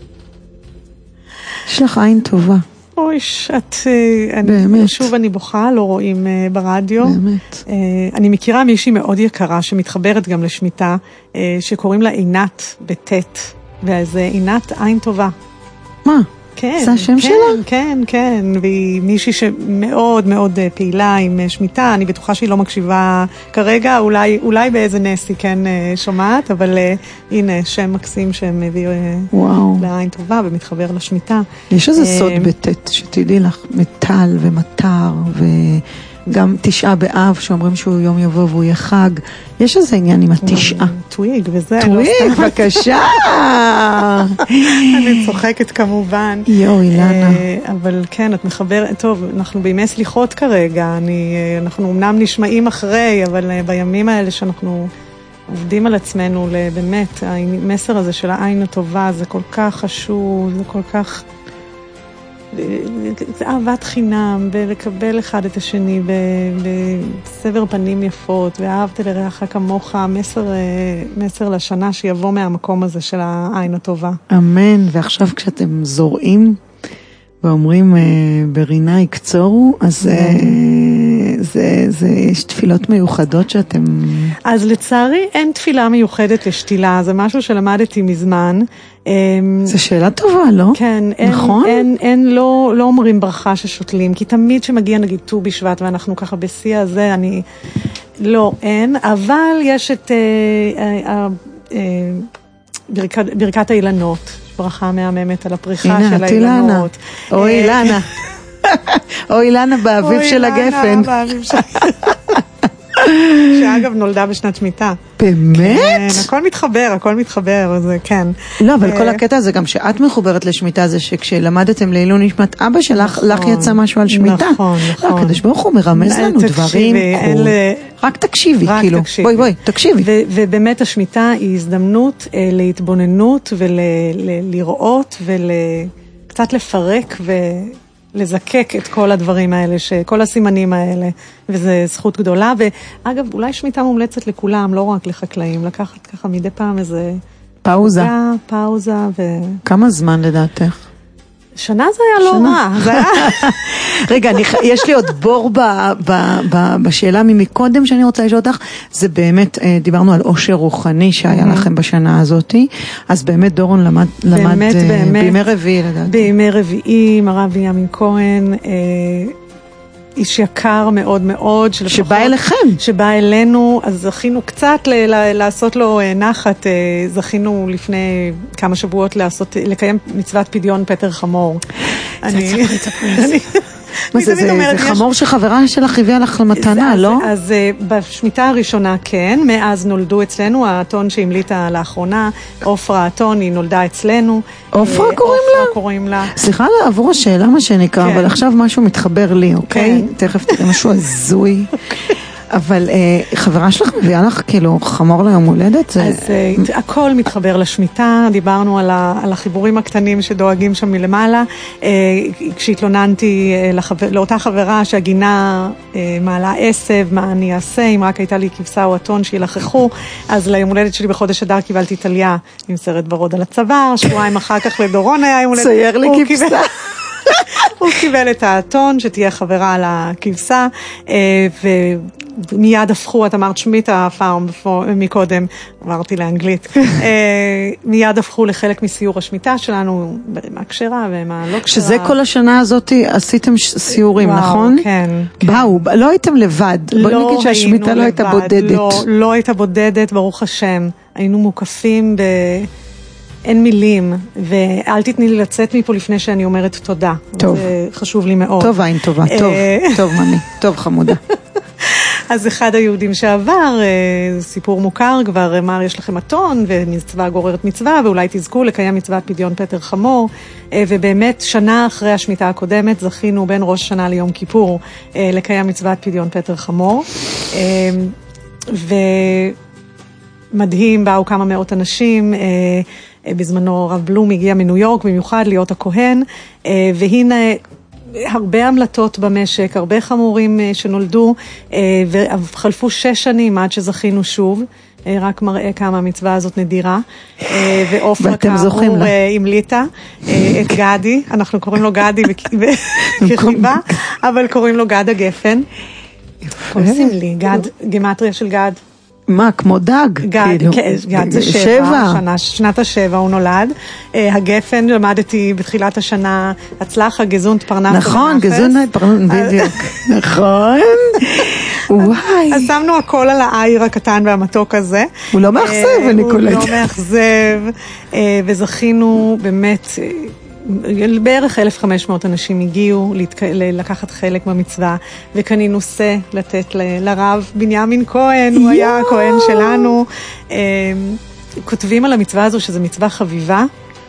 יש לך עין טובה. אוי, שוב אני בוכה, לא רואים ברדיו. באמת. אני מכירה מישהי מאוד יקרה שמתחברת גם לשמיטה, שקוראים לה עינת בטט, וזה עינת עין טובה. מה? כן. זה השם שלה? כן, כן. והיא מישהי שמאוד מאוד פעילה עם שמיטה, אני בטוחה שהיא לא מקשיבה כרגע, אולי באיזה נס היא כן שומעת, אבל הנה, שם מקסים שמביא לעין טובה ומתחבר לשמיטה. יש איזה סוד בטט, שתדעי לך, מטל ומטר וגם 9 באב שאומרים שהוא יום יבוא והוא יהיה חג. יש איזה עניין עם 9. טוויג וזה. טוויג, בבקשה. אני צוחקת כמובן. יו, אילנה. אבל כן, את מחברת, טוב, אנחנו בימי סליחות כרגע, אנחנו אמנם נשמעים אחרי, אבל בימים האלה שאנחנו עובדים על עצמנו, באמת, המסר הזה של העין הטובה, זה כל כך חשוב, זה כל כך... זה אהבת חינם, ולקבל אחד את השני בסבר פנים יפות, ואהבת לרעך כמוך, מסר לשנה שיבוא מהמקום הזה של העין הטובה. אמן, ועכשיו כשאתם זורעים ואומרים ברינה יקצורו, אז יש תפילות מיוחדות שאתם... אז לצערי אין תפילה מיוחדת לשתילה, זה משהו שלמדתי מזמן. זו שאלה טובה, לא? כן, נכון? לא אומרים ברכה ששותלים, כי תמיד שמגיע נגיד ט"ו בשבט ואנחנו ככה בשיא הזה, אין, אבל יש את ברכת האילנות, ברכה מהממת על הפריחה של האילנות. או אילנה. או אילנה באביב של הגפן. שאגב נולדה בשנת שמיטה. באמת? כן, הכל מתחבר, זה כן. לא, אבל כל הקטע הזה גם שאת מחוברת לשמיטה, זה שכשלמדתם לעילוי נשמת אבא שלך, לך יצא משהו על שמיטה. נכון. הקדוש ברוך הוא מרמז לנו דברים. רק תקשיבי, כאילו. בואי, תקשיבי. ובאמת השמיטה היא הזדמנות להתבוננות ולראות וקצת לפרק לזקק את כל הדברים האלה, כל הסימנים האלה, וזה זכות גדולה. ואגב, אולי שמיטה מומלצת לכולם, לא רק לחקלאים, לקחת ככה מדי פעם איזה פאוזה. כמה זמן לדעתך? שנה זה היה לא רע. רגע, יש לי עוד בור בשאלה ממקודם שאני רוצה לשאול אותך, זה באמת, דיברנו על עושר רוחני שהיה לכם בשנה הזאת, אז באמת דורון למד בימי רביעי לדעתי. בימי רביעי, הרב ימין כהן, איש יקר מאוד מאוד. שבא אליכם. שבא אלינו, אז זכינו קצת לעשות לו נחת, זכינו לפני כמה שבועות לקיים מצוות פדיון פטר חמור. זה חמור שחברה שלך הביאה לך למתנה, לא? אז בשמיטה הראשונה כן, מאז נולדו אצלנו, האתון שהמליטה לאחרונה, אופרה האתון, היא נולדה אצלנו. אופרה קוראים לה? סליחה עבור השאלה מה שנקרא, אבל עכשיו משהו מתחבר לי, אוקיי? תכף תראה משהו הזוי. אבל חברה שלך מביאה לך כאילו חמור ליום הולדת? אז הכל מתחבר לשמיטה, דיברנו על החיבורים הקטנים שדואגים שם מלמעלה. כשהתלוננתי לאותה חברה שהגינה מעלה עשב, מה אני אעשה, אם רק הייתה לי כבשה או אתון שילחכו, אז ליום הולדת שלי בחודש אדר קיבלתי טליה עם סרט ורוד על הצוואר, שבועיים אחר כך לדורון היה יום הולדת. צייר לי כבשה. הוא קיבל את האתון שתהיה חברה על הכבשה, ומיד הפכו, את אמרת שמיטה הפעם מקודם, עברתי לאנגלית, מיד הפכו לחלק מסיור השמיטה שלנו, מה קשרה ומה לא קשרה. שזה כל השנה הזאת עשיתם סיורים, נכון? כן. באו, לא הייתם לבד. בואי נגיד שהשמיטה לא הייתה בודדת. לא הייתה בודדת, ברוך השם. היינו מוקפים אין מילים, ואל תתני לי לצאת מפה לפני שאני אומרת תודה. טוב. זה חשוב לי מאוד. טוב, עין טובה, טוב ממי, טוב חמודה. אז אחד היהודים שעבר, סיפור מוכר, כבר אמר יש לכם אתון, ומצווה גוררת מצווה, ואולי תזכו לקיים מצוות פדיון פטר חמור, ובאמת שנה אחרי השמיטה הקודמת, זכינו בין ראש שנה ליום כיפור, לקיים מצוות פדיון פטר חמור, ומדהים, באו כמה מאות אנשים, בזמנו רב בלום הגיע מניו יורק במיוחד להיות הכהן, והנה הרבה המלטות במשק, הרבה חמורים שנולדו, וחלפו 6 שנים עד שזכינו שוב, רק מראה כמה המצווה הזאת נדירה, ואופרה כאמור המליטה את גדי, אנחנו קוראים לו גדי כחיבה, אבל קוראים לו גד הגפן. עושים לי, גד, גמטריה של גד. מה, כמו דג? גד זה 7, שנת ה7 הוא נולד. הגפן, למדתי בתחילת השנה, הצלח, הגזונט פרנף. נכון, גזונט פרנף, בדיוק. נכון. וואי. אז שמנו הכל על העיר הקטן והמתוק הזה. הוא לא מאכזב, אני קולט. הוא לא מאכזב, וזכינו באמת, בערך 1,500 אנשים הגיעו לקחת חלק במצווה, וקנינו נושא לתת לרב בנימין כהן, הוא היה הכהן שלנו. כותבים על המצווה הזו שזו מצווה חביבה,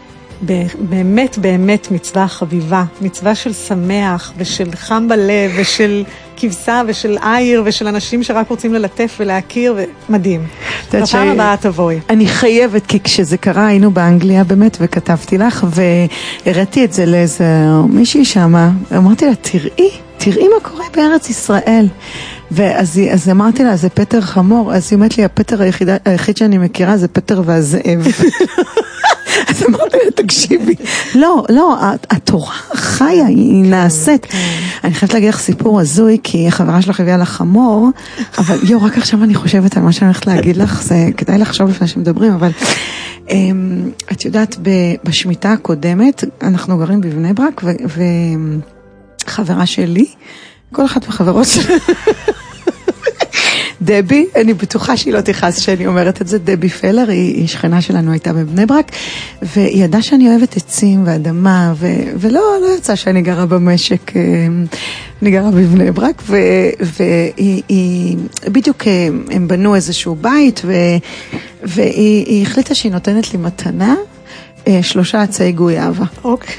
באמת באמת מצווה חביבה, מצווה של שמח ושל חם בלב ושל כבשה ושל עיר ושל אנשים שרק רוצים ללטף ולהכיר, ומדהים. בפעם הבאה תבואי. אני חייבת, כי כשזה קרה היינו באנגליה באמת, וכתבתי לך והראיתי את זה לאיזה מישהי שמה, אמרתי לה תראי מה קורה בארץ ישראל. ואז אמרתי לה, זה פטר חמור, אז היא אומרת לי, הפטר היחיד שאני מכירה זה פטר והזאב. אז אמרתי לה, תקשיבי, לא, התורה חיה, היא נעשית. אני חייבת להגיד לך סיפור הזוי, כי החברה שלך הביאה לך חמור, אבל רק עכשיו אני חושבת על מה שאני הולכת להגיד לך, זה כדאי לחשוב לפני שמדברים, אבל את יודעת, בשמיטה הקודמת, אנחנו גרים בבני ברק, וחברה שלי, כל אחת מחברות שלי, דבי, אני בטוחה שהיא לא תכעס שאני אומרת את זה, דבי פלר, היא שכנה שלנו, הייתה בבני ברק, והיא ידעה שאני אוהבת עצים ואדמה, ולא יצא שאני גרה במשק, אני גרה בבני ברק, והיא, בדיוק הם בנו איזשהו בית, והיא החליטה שהיא נותנת לי מתנה, 3 עצי גויאבה. אוקיי.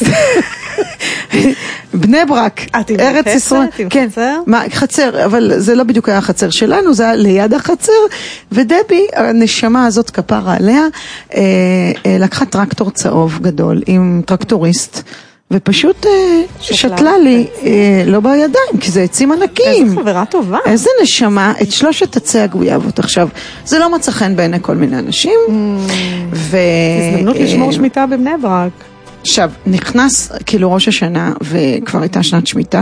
בני ברק, ארץ ישראל, כן, חצר, אבל זה לא בדיוק היה החצר שלנו, זה היה ליד החצר, ודבי, הנשמה הזאת כפרה עליה, לקחה טרקטור צהוב גדול עם טרקטוריסט, ופשוט שתלה לי, לא בידיים, כי זה עצים ענקים. איזה חברה טובה. איזה נשמה, את 3 עצי הגויאבות. עכשיו, זה לא מצא חן בעיני כל מיני אנשים. הזדמנות לשמור שמיטה בבני ברק. עכשיו, נכנס כאילו ראש השנה, וכבר הייתה שנת שמיטה,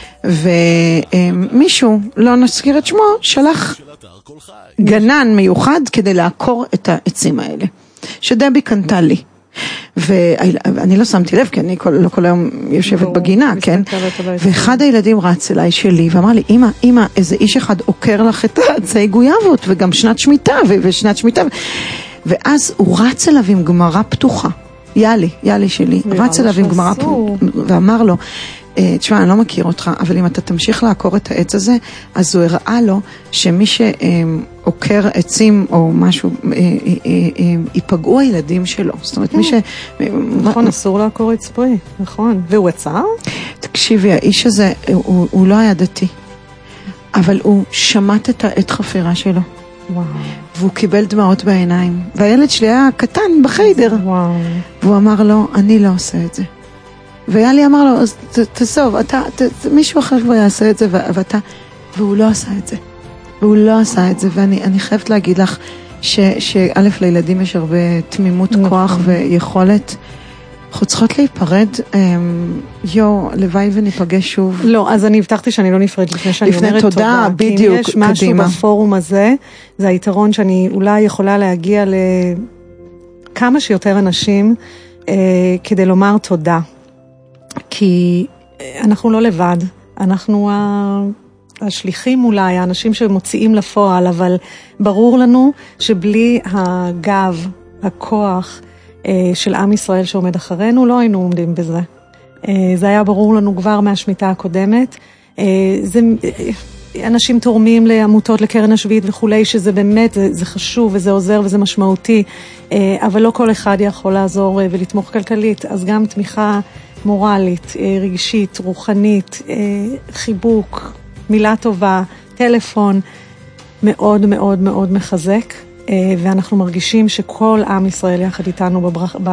ומישהו, לא נזכיר את שמו, שלח גנן מיוחד כדי לעקור את העצים האלה, שדבי קנתה לי. ואני לא שמתי לב, כי אני לא כל היום יושבת בגינה, כן? ואחד הילדים רץ אליי שלי, ואמר לי, אמא, איזה איש אחד עוקר לך את העצי גויאבות, וגם שנת שמיטה, ושנת שמיטה. ואז הוא רץ אליו עם גמרא פתוחה. יאלי שלי, רץ אליו עם גמרא ואמר לו, תשמע, אני לא מכיר אותך, אבל אם אתה תמשיך לעקור את העץ הזה, אז הוא הראה לו שמי שעוקר עצים או משהו, ייפגעו הילדים שלו. זאת אומרת, מי ש... נכון, אסור לעקור עץ פרי, נכון. והוא עצר? תקשיבי, האיש הזה, הוא לא היה דתי, אבל הוא שמט את העת חפירה שלו. וואו. והוא קיבל דמעות בעיניים, והילד שלי היה קטן בחיידר. וואו. והוא אמר לו, אני לא עושה את זה. ויאלי אמר לו, אז תסוב, מישהו אחר כבר יעשה את זה, והוא לא עשה את זה. והוא לא עשה את זה, ואני חייבת להגיד לך, שא' לילדים יש הרבה תמימות כוח ויכולת, אנחנו צריכות להיפרד, לוואי וניפגש שוב. לא, אז אני הבטחתי שאני לא נפרד לפני שאני אומרת תודה. תודה, בדיוק, קדימה. כי אם יש משהו בפורום הזה, זה היתרון שאני אולי יכולה להגיע לכמה שיותר אנשים, כדי לומר תודה. כי אנחנו לא לבד, אנחנו השליחים אולי, האנשים שמוציאים לפועל, אבל ברור לנו שבלי הגב, הכוח של עם ישראל שעומד אחרינו, לא היינו עומדים בזה. זה היה ברור לנו כבר מהשמיטה הקודמת. אנשים תורמים לעמותות, לקרן השביעית וכולי, שזה באמת, זה חשוב וזה עוזר וזה משמעותי, אבל לא כל אחד יכול לעזור ולתמוך כלכלית, אז גם תמיכה מורלית, רגשית, רוחנית, חיבוק, מילה טובה, טלפון, מאוד מאוד מאוד מחזק, ואנחנו מרגישים שכל עם ישראל יחד איתנו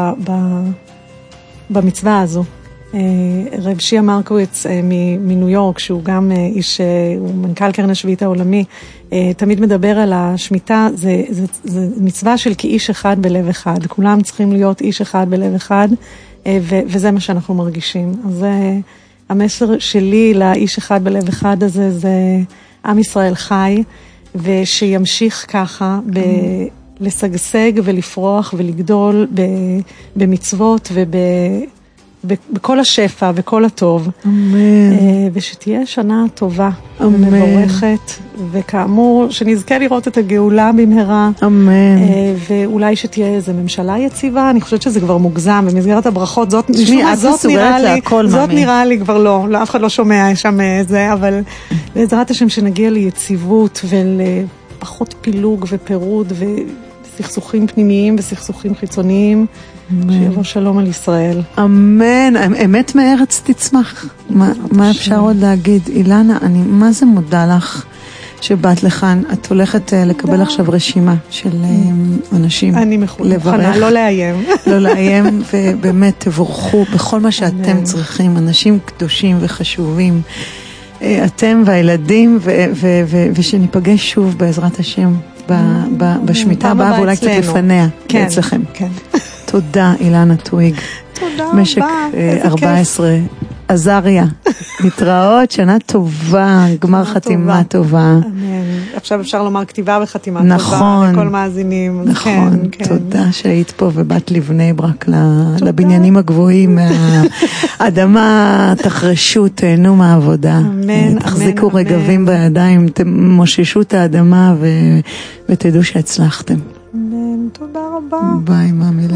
במצווה הזו. רב שיה מרקוויץ מניו יורק, שהוא גם איש, הוא מנכ"ל קרן השביעית העולמי, תמיד מדבר על השמיטה, זה מצווה של כאיש אחד בלב אחד, כולם צריכים להיות איש אחד בלב אחד, וזה מה שאנחנו מרגישים. אז המסר שלי לאיש אחד בלב אחד הזה, זה עם ישראל חי, ושימשיך ככה לשגשג ולפרוח ולגדול במצוות בכל השפע וכל הטוב. אמן. ושתהיה שנה טובה ומבורכת, וכאמור שנזכה לראות את הגאולה במהרה. אמן. ואולי שתהיה איזו ממשלה יציבה, אני חושבת שזה כבר מוגזם במסגרת הברכות, זאת נראה לי כבר לא, אף אחד לא שומע שם זה, אבל בעזרת השם שנגיע ליציבות ולפחות פילוג ופירוד וסכסוכים פנימיים וסכסוכים חיצוניים, שיבוא שלום על ישראל. אמן, אמת מארץ תצמח. מה אפשר עוד להגיד? אילנה, אני מה זה מודה לך שבאת לכאן. את הולכת לקבל עכשיו רשימה של אנשים. אני מוכנה, לא לאיים. לא לאיים, ובאמת תבורכו בכל מה שאתם צריכים. אנשים קדושים וחשובים. אתם והילדים, ושניפגש שוב בעזרת השם בשמיטה הבאה, ואולי קצת לפניה אצלכם. כן. תודה, אילנה טוויג. תודה רבה. משק 14 עזריה. להתראות, שנה טובה, גמר חתימה טובה. עכשיו אפשר לומר כתיבה וחתימה נכון, טובה לכל מאזינים. נכון, כן, תודה כן. שהיית פה ובאת לבני ברק לבניינים הגבוהים מהאדמה, תחרשו, תהנו מהעבודה. אמן, תחזיקו אמן, רגבים אמן. בידיים, תמוששו את האדמה ותדעו שהצלחתם. אמן, תודה רבה. ביי, מאמילה.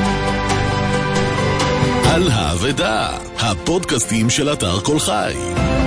על האבדה, הפודקאסטים של אתר כל חי.